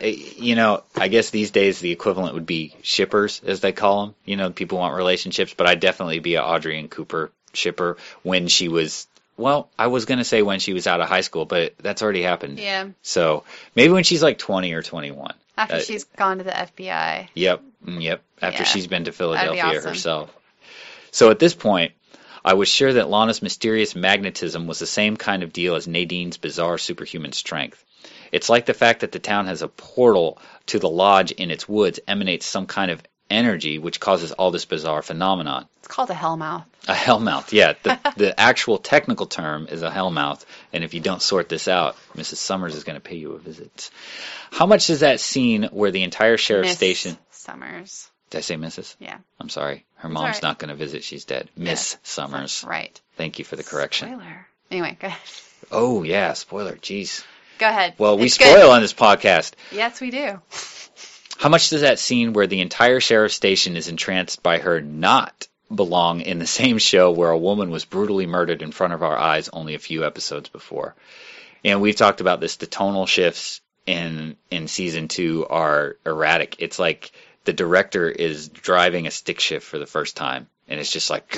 I guess these days the equivalent would be shippers, as they call them. People want relationships, but I'd definitely be an Audrey and Cooper shipper when she was, well, I was going to say when she was out of high school, but that's already happened. Yeah. So maybe when she's like 20 or 21. After she's gone to the FBI. Yep. After she's been to Philadelphia herself. So at this point, I was sure that Lana's mysterious magnetism was the same kind of deal as Nadine's bizarre superhuman strength. It's like the fact that the town has a portal to the lodge in its woods emanates some kind of energy which causes all this bizarre phenomenon. It's called a hellmouth. A hellmouth, yeah. The actual technical term is a hellmouth, and if you don't sort this out, Mrs. Summers is going to pay you a visit. How much does that scene where the entire sheriff's station... Summers. Did I say Mrs.? Yeah. I'm sorry. Her mom's not going to visit. She's dead. Miss Summers. Right. Thank you for the correction. Spoiler. Anyway, go ahead. Oh, yeah, spoiler. Jeez. Go ahead. Well, we spoil on this podcast. Yes, we do. How much does that scene where the entire sheriff's station is entranced by her not belong in the same show where a woman was brutally murdered in front of our eyes only a few episodes before? And we've talked about this. The tonal shifts in season 2 are erratic. It's like the director is driving a stick shift for the first time. And it's just like,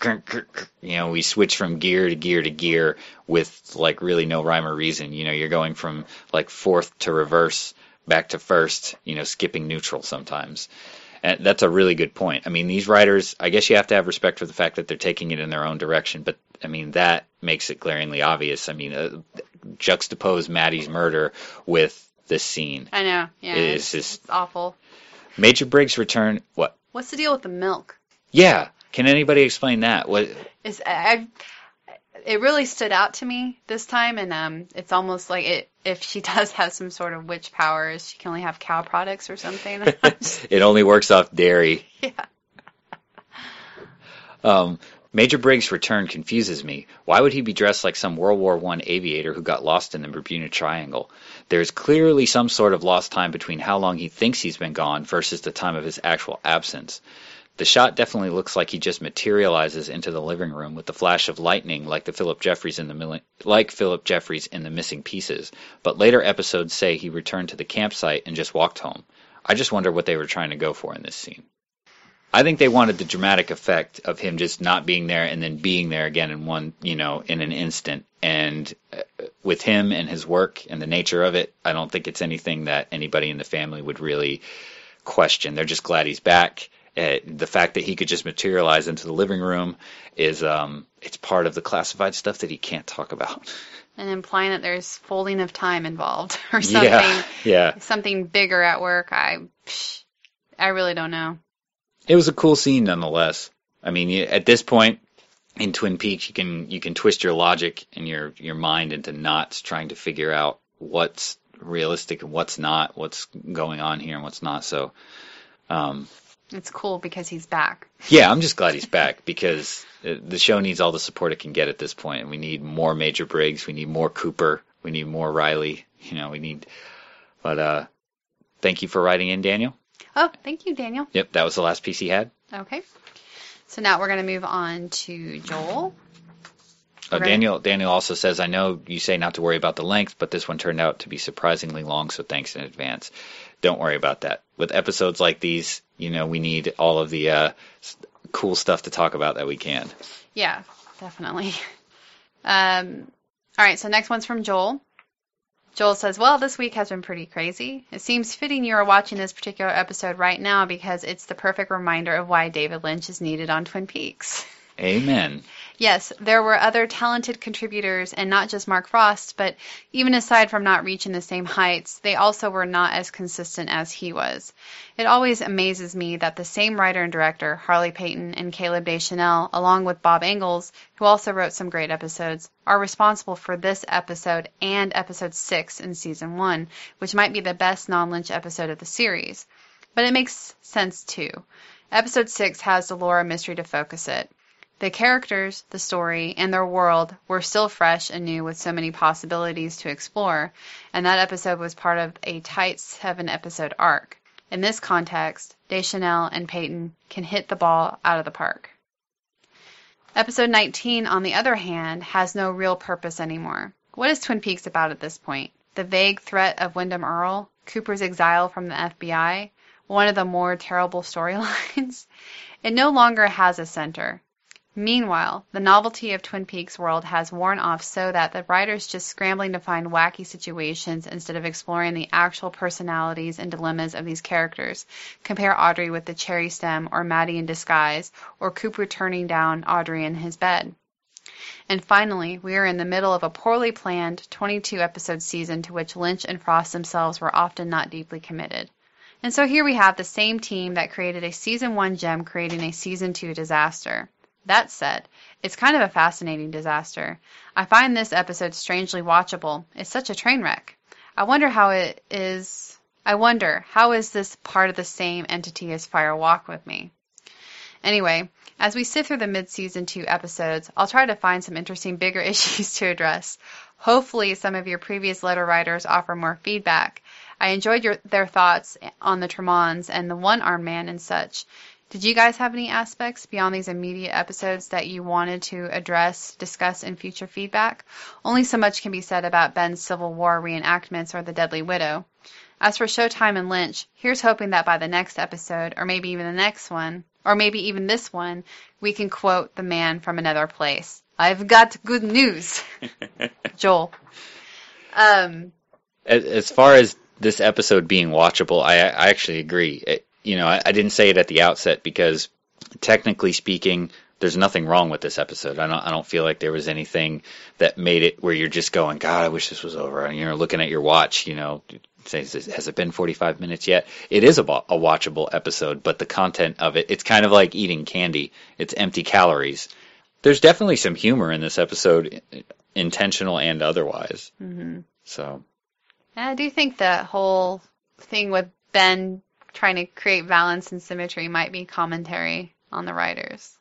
we switch from gear to gear to gear with like really no rhyme or reason. You're going from like fourth to reverse, back to first, skipping neutral sometimes. And that's a really good point. I mean, these writers, I guess you have to have respect for the fact that they're taking it in their own direction. But, I mean, that makes it glaringly obvious. I mean, juxtapose Maddie's murder with this scene. I know. Yeah. It's awful. Major Briggs' return. What? What's the deal with the milk? Yeah. Can anybody explain that? It really stood out to me this time, and it's almost like if she does have some sort of witch powers, she can only have cow products or something. It only works off dairy. Yeah. Major Briggs' return confuses me. Why would he be dressed like some World War I aviator who got lost in the Bermuda Triangle? There's clearly some sort of lost time between how long he thinks he's been gone versus the time of his actual absence. The shot definitely looks like he just materializes into the living room with the flash of lightning, like Philip Jeffries in the Missing Pieces. But later episodes say he returned to the campsite and just walked home. I just wonder what they were trying to go for in this scene. I think they wanted the dramatic effect of him just not being there and then being there again in an instant. And with him and his work and the nature of it, I don't think it's anything that anybody in the family would really question. They're just glad he's back. The fact that he could just materialize into the living room is it's part of the classified stuff that he can't talk about. And implying that there's folding of time involved or something, something bigger at work. I really don't know. It was a cool scene nonetheless. I mean, at this point in Twin Peaks, you can twist your logic and your mind into knots trying to figure out what's realistic and what's not, what's going on here and what's not. So, it's cool because he's back. Yeah, I'm just glad he's back because the show needs all the support it can get at this point. And we need more Major Briggs. We need more Cooper. We need more Riley. But thank you for writing in, Daniel. Oh, thank you, Daniel. Yep, that was the last piece he had. Okay. So now we're going to move on to Joel. Oh, Daniel also says, I know you say not to worry about the length, but this one turned out to be surprisingly long, so thanks in advance. Don't worry about that. With episodes like these, we need all of the cool stuff to talk about that we can. Yeah, definitely. All right, so next one's from Joel. Joel says, well, this week has been pretty crazy. It seems fitting you are watching this particular episode right now because it's the perfect reminder of why David Lynch is needed on Twin Peaks. Amen. Yes, there were other talented contributors, and not just Mark Frost, but even aside from not reaching the same heights, they also were not as consistent as he was. It always amazes me that the same writer and director, Harley Peyton and Caleb Deschanel, along with Bob Engels, who also wrote some great episodes, are responsible for this episode and episode 6 in season 1, which might be the best non-Lynch episode of the series. But it makes sense too. Episode 6 has the Laura mystery to focus it. The characters, the story, and their world were still fresh and new with so many possibilities to explore, and that episode was part of a tight 7-episode arc. In this context, Deschanel and Peyton can hit the ball out of the park. Episode 19, on the other hand, has no real purpose anymore. What is Twin Peaks about at this point? The vague threat of Wyndham Earle? Cooper's exile from the FBI? One of the more terrible storylines? It no longer has a center. Meanwhile, the novelty of Twin Peaks' world has worn off so that the writers just scrambling to find wacky situations instead of exploring the actual personalities and dilemmas of these characters. Compare Audrey with the cherry stem, or Maddie in disguise, or Cooper turning down Audrey in his bed. And finally, we are in the middle of a poorly planned 22-episode season to which Lynch and Frost themselves were often not deeply committed. And so here we have the same team that created a season 1 gem creating a season 2 disaster. That said, it's kind of a fascinating disaster. I find this episode strangely watchable. It's such a train wreck. I wonder how is this part of the same entity as Fire Walk with Me? Anyway, as we sift through the mid-season 2 episodes, I'll try to find some interesting bigger issues to address. Hopefully some of your previous letter writers offer more feedback. I enjoyed their thoughts on the Tremonds and the one-armed man and such. Did you guys have any aspects beyond these immediate episodes that you wanted to discuss in future feedback? Only so much can be said about Ben's Civil War reenactments or the Deadly Widow. As for Showtime and Lynch, here's hoping that by the next episode, or maybe even the next one, or maybe even this one, we can quote the man from Another Place. I've got good news. Joel. As far as this episode being watchable, I actually agree. I didn't say it at the outset because technically speaking, there's nothing wrong with this episode. I don't feel like there was anything that made it where you're just going, God, I wish this was over. And you're looking at your watch, has it been 45 minutes yet? It is a watchable episode, but the content of it, it's kind of like eating candy. It's empty calories. There's definitely some humor in this episode, intentional and otherwise. Mm-hmm. So, I do think the whole thing with Ben trying to create balance and symmetry might be commentary on the writers.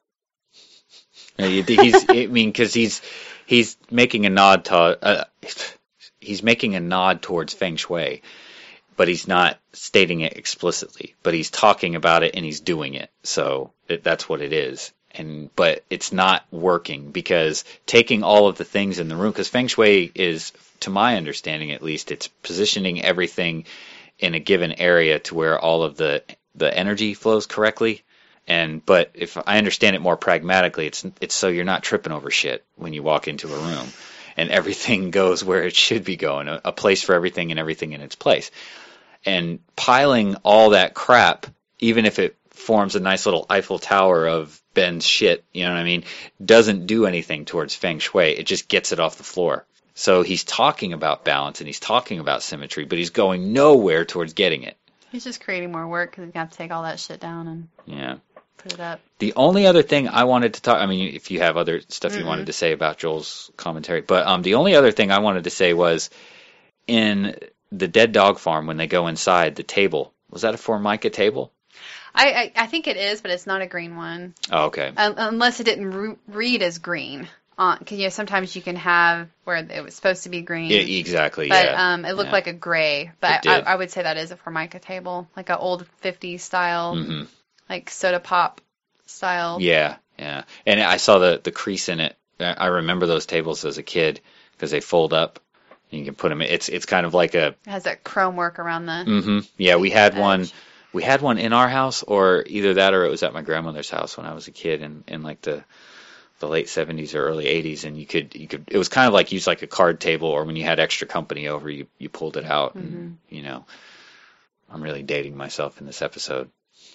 Because he's making a nod to he's making a nod towards feng shui. but he's not stating it explicitly. But he's talking about it and he's doing it. So that's what it is. But it's not working because taking all of the things in the room, because Feng Shui is, to my understanding at least, it's positioning everything in a given area to where all of the energy flows correctly. But if I understand it more pragmatically, it's so you're not tripping over shit when you walk into a room, and everything goes where it should be going, a place for everything and everything in its place. And piling all that crap, even if it forms a nice little Eiffel Tower of Ben's shit, you know what I mean, doesn't do anything towards Feng Shui. It just gets it off the floor. So he's talking about balance and he's talking about symmetry, but he's going nowhere towards getting it. He's just creating more work because he's got to take all that shit down and put it up. The only other thing I wanted to talk, I mean, if you have other stuff you wanted to say about Joel's commentary, but the only other thing I wanted to say was in the Dead Dog Farm, when they go inside, the table, was that a Formica table? I think it is, but it's not a green one. Oh, okay. Unless it didn't read as green. Because sometimes you can have where it was supposed to be green. Yeah, exactly. But yeah. It looked like a gray. But I would say that is a Formica table, like an old 50s style, like soda pop style. Yeah, yeah. And I saw the crease in it. I remember those tables as a kid because they fold up. You can put them in. It's kind of like a. It has that chrome work around the. Yeah, we had edge. one. We had one in our house, or either that, or it was at my grandmother's house when I was a kid, in like the late 70s or early 80s, and you could. It was kind of like use like a card table, or when you had extra company over, you pulled it out, and I'm really dating myself in this episode.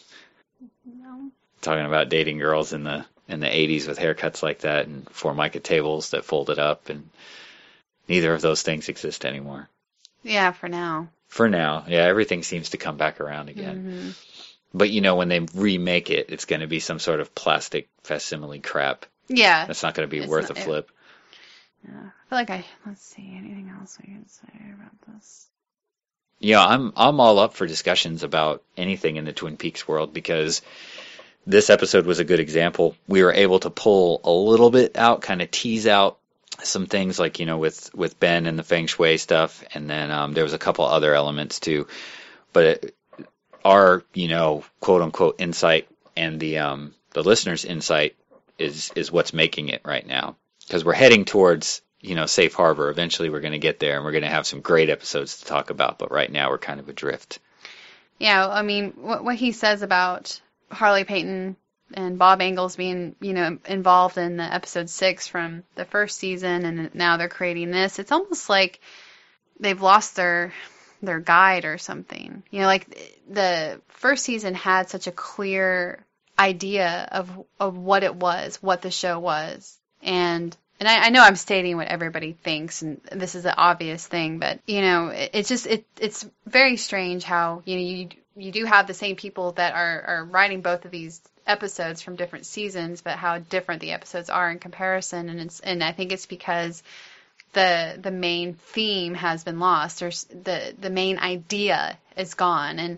No. Talking about dating girls in the 80s with haircuts like that and Formica tables that folded up, and neither of those things exist anymore. Yeah, for now. For now, yeah, everything seems to come back around again. But when they remake it, it's going to be some sort of plastic facsimile crap. Yeah. That's not going to be worth a flip. Yeah. I feel like let's see, anything else we can say about this? Yeah, I'm all up for discussions about anything in the Twin Peaks world, because this episode was a good example. We were able to pull a little bit out, kind of tease out some things like, with Ben and the Feng Shui stuff, and then there was a couple other elements too. But our, quote unquote insight and the listener's insight is what's making it right now, because we're heading towards, safe harbor. Eventually we're going to get there, and we're going to have some great episodes to talk about. But right now we're kind of adrift. Yeah, I mean, what he says about Harley Peyton and Bob Engels being, involved in the episode 6 from the first season, and now they're creating this. It's almost like they've lost their guide or something. Like the first season had such a clear idea of what it was, what the show was, and I know I'm stating what everybody thinks, and this is an obvious thing, but it's just it's very strange how you do have the same people that are writing both of these episodes from different seasons, but how different the episodes are in comparison, and I think it's because the main theme has been lost, or the main idea is gone, and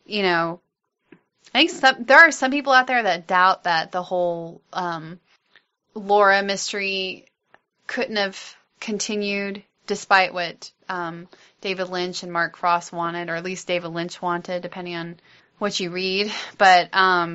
I think there are some people out there that doubt that the whole Laura mystery couldn't have continued despite what David Lynch and Mark Frost wanted, or at least David Lynch wanted, depending on what you read. But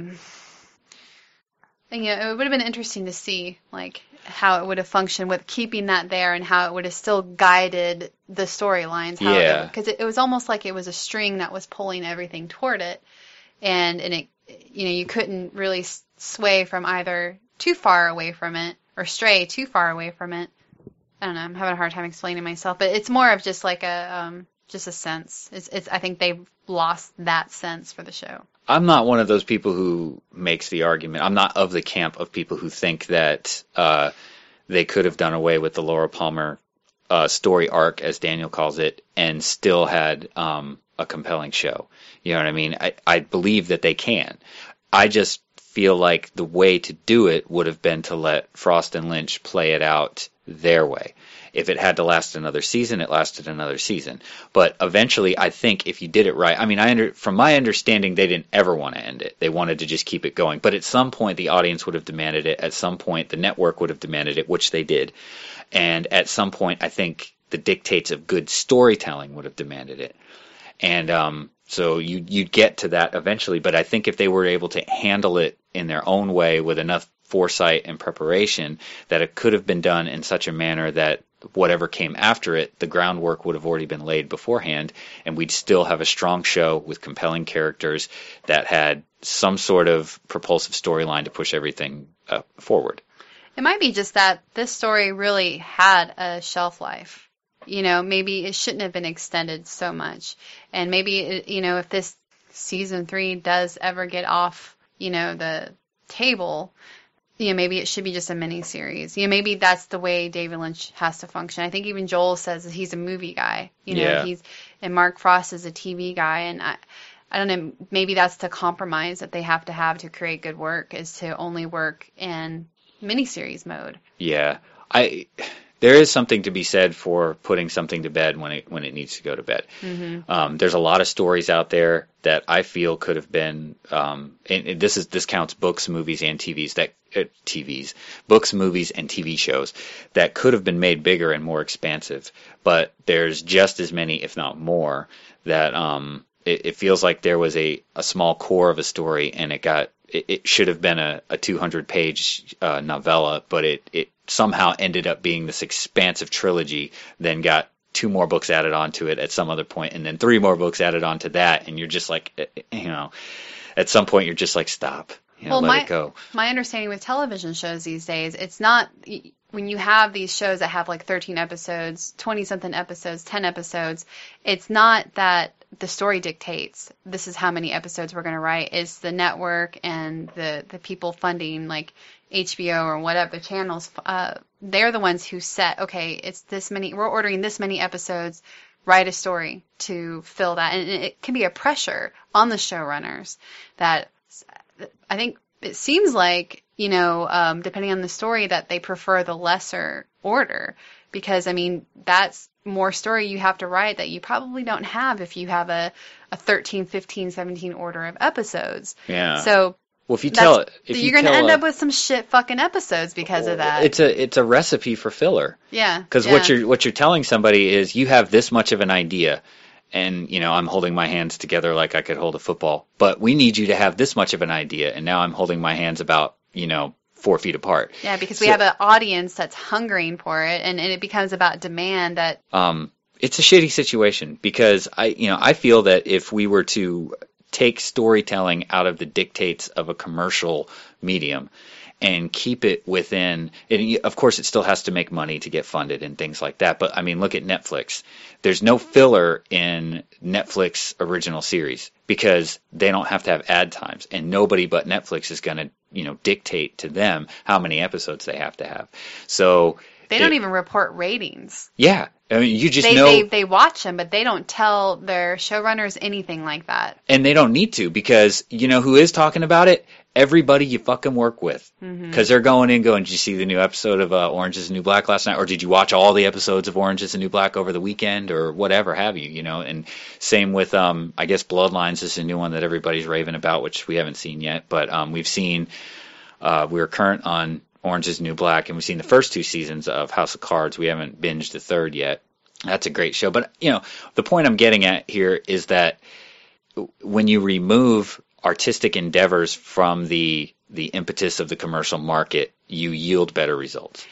it would have been interesting to see like how it would have functioned with keeping that there, and how it would have still guided the storylines. Yeah. Because it was almost like it was a string that was pulling everything toward it, and it you couldn't really sway from either too far away from it or stray too far away from it. I don't know. I'm having a hard time explaining myself, but it's more of just like a sense. It's I think they've lost that sense for the show. I'm not one of those people who makes the argument. I'm not of the camp of people who think that they could have done away with the Laura Palmer story arc, as Daniel calls it, and still had a compelling show. You know what I mean? I believe that they can. I just feel like the way to do it would have been to let Frost and Lynch play it out their way. If it had to last another season, it lasted another season. But eventually, I think if you did it right, I mean, from my understanding, they didn't ever want to end it. They wanted to just keep it going. But at some point, the audience would have demanded it. At some point, the network would have demanded it, which they did. And at some point, I think the dictates of good storytelling would have demanded it. And so you'd get to that eventually. But I think if they were able to handle it in their own way with enough foresight and preparation, that it could have been done in such a manner that whatever came after it, the groundwork would have already been laid beforehand, and we'd still have a strong show with compelling characters that had some sort of propulsive storyline to push everything forward. It might be just that this story really had a shelf life. Maybe it shouldn't have been extended so much. And maybe, if this season 3 does ever get off, the table, maybe it should be just a mini-series. Maybe that's the way David Lynch has to function. I think even Joel says that he's a movie guy. And Mark Frost is a TV guy. And I don't know, maybe that's the compromise that they have to create good work, is to only work in miniseries mode. Yeah. There is something to be said for putting something to bed when it needs to go to bed. Mm-hmm. There's a lot of stories out there that I feel could have been, and this counts books, movies, and books, movies, and TV shows that could have been made bigger and more expansive. But there's just as many, if not more, that it feels like there was a small core of a story, and it should have been a 200-page novella, but it somehow ended up being this expansive trilogy, then got 2 more books added onto it at some other point, and then 3 more books added onto that, and you're just like, at some point you're just like, stop, let it go. My understanding with television shows these days, it's not, when you have these shows that have like 13 episodes, 20-something episodes, 10 episodes, it's not that the story dictates this is how many episodes we're going to write. It's the network and the people funding, like HBO or whatever channels. They're the ones who set, okay, it's this many, we're ordering this many episodes, write a story to fill that. And it can be a pressure on the showrunners that I think it seems like, depending on the story, that they prefer the lesser order. Because, that's more story you have to write that you probably don't have if you have a 13, 15, 17 order of episodes. Yeah. So, well, you're going to end up with some shit fucking episodes because of that. It's a recipe for filler. Yeah. Because what you're telling somebody is, you have this much of an idea, and I'm holding my hands together like I could hold a football, but we need you to have this much of an idea, and now I'm holding my hands about 4 feet apart. Yeah, because we have an audience that's hungering for it, and it becomes about demand that. It's a shitty situation, because I feel that if we were to take storytelling out of the dictates of a commercial medium and keep it within, and of course it still has to make money to get funded and things like that, but look at Netflix. There's no filler in Netflix original series because they don't have to have ad times, and nobody but Netflix is going to dictate to them how many episodes they have to have. So they don't even report ratings. Yeah. You just know. They watch them, but they don't tell their showrunners anything like that. And they don't need to, because who is talking about it? Everybody you fucking work with. Because they're going, did you see the new episode of Orange is the New Black last night? Or did you watch all the episodes of Orange is the New Black over the weekend? Or whatever have you, And same with, I guess Bloodlines is a new one that everybody's raving about, which we haven't seen yet. But we've seen, we're current on Orange is the New Black, and we've seen the first 2 seasons of House of Cards. We haven't binged the 3rd yet. That's a great show. But, the point I'm getting at here is that when you remove artistic endeavors from the impetus of the commercial market, you yield better results.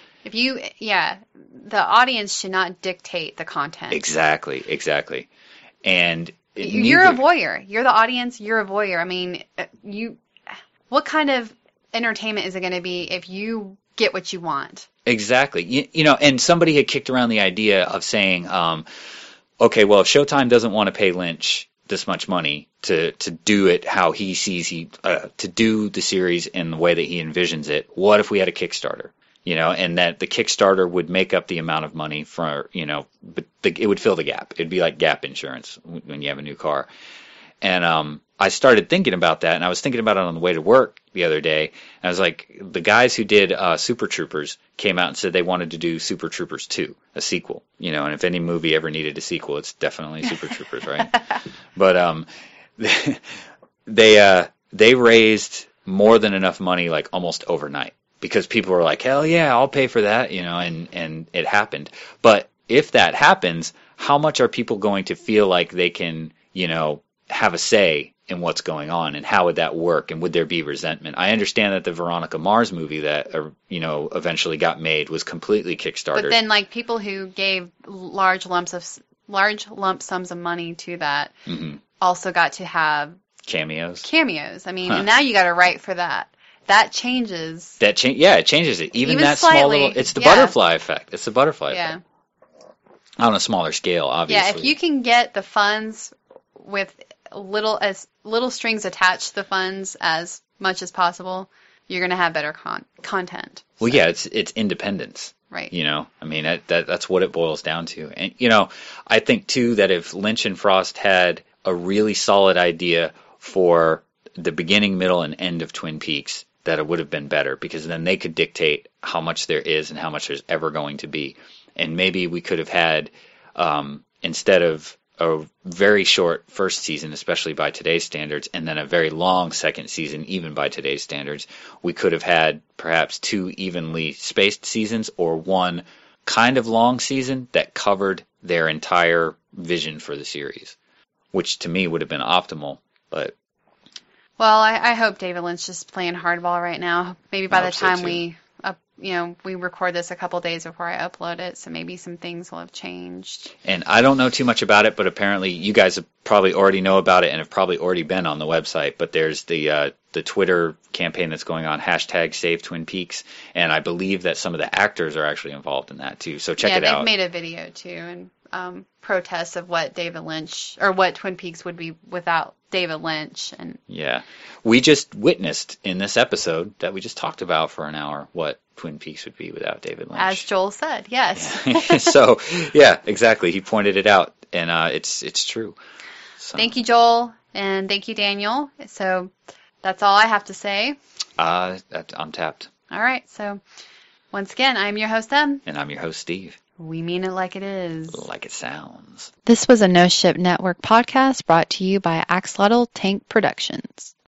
The audience should not dictate the content. Exactly. And you're a voyeur. You're the audience. You're a voyeur. What kind of entertainment is it going to be if you get what you want? Exactly. And somebody had kicked around the idea of saying, okay, well, if Showtime doesn't want to pay Lynch this much money to do it how he sees to do the series in the way that he envisions it, what if we had a Kickstarter? And that the Kickstarter would make up the amount of money for, but it would fill the gap. It'd be like gap insurance when you have a new car. And I started thinking about that, and I was thinking about it on the way to work the other day. And I was like, the guys who did Super Troopers came out and said they wanted to do Super Troopers 2, a sequel. And if any movie ever needed a sequel, it's definitely Super Troopers, right? But they raised more than enough money, like almost overnight, because people were like, hell yeah, I'll pay for that, and it happened. But if that happens, how much are people going to feel like they can have a say in what's going on, and how would that work, and would there be resentment? I understand that the Veronica Mars movie that eventually got made was completely Kickstarter. But then, like, people who gave large lump sums of money to that also got to have cameos. I mean, and now you got to write for that. That changes. It changes it. Even that slightly, small little. It's the butterfly effect. It's the butterfly effect. On a smaller scale, obviously. Yeah, if you can get the funds with little strings attached to the funds as much as possible, you're going to have better content. Well, yeah, it's independence. Right. I mean, that's what it boils down to. And, I think, too, that if Lynch and Frost had a really solid idea for the beginning, middle, and end of Twin Peaks, that it would have been better, because then they could dictate how much there is and how much there's ever going to be. And maybe we could have had, instead of a very short first season, especially by today's standards, and then a very long second season, even by today's standards, we could have had perhaps 2 evenly spaced seasons, or 1 kind of long season that covered their entire vision for the series, which to me would have been optimal. But I hope David Lynch is playing hardball right now. Maybe by the time we record this a couple days before I upload it, so maybe some things will have changed. And I don't know too much about it, but apparently you guys have probably already know about it and have probably already been on the website. But there's the Twitter campaign that's going on, #SaveTwinPeaks, and I believe that some of the actors are actually involved in that too. So check it out. Yeah, they've made a video too, and protests of what David Lynch, or what Twin Peaks would be without David Lynch. And yeah, we just witnessed in this episode that we just talked about for an hour what Twin Peaks would be without David Lynch. As Joel said, yes. Yeah. So, yeah, exactly. He pointed it out, and it's true. So. Thank you, Joel, and thank you, Daniel. So that's all I have to say. I'm tapped. All right. So once again, I'm your host, Em. And I'm your host, Steve. We mean it like it is. Like it sounds. This was a No Ship Network podcast brought to you by Axolotl Tank Productions.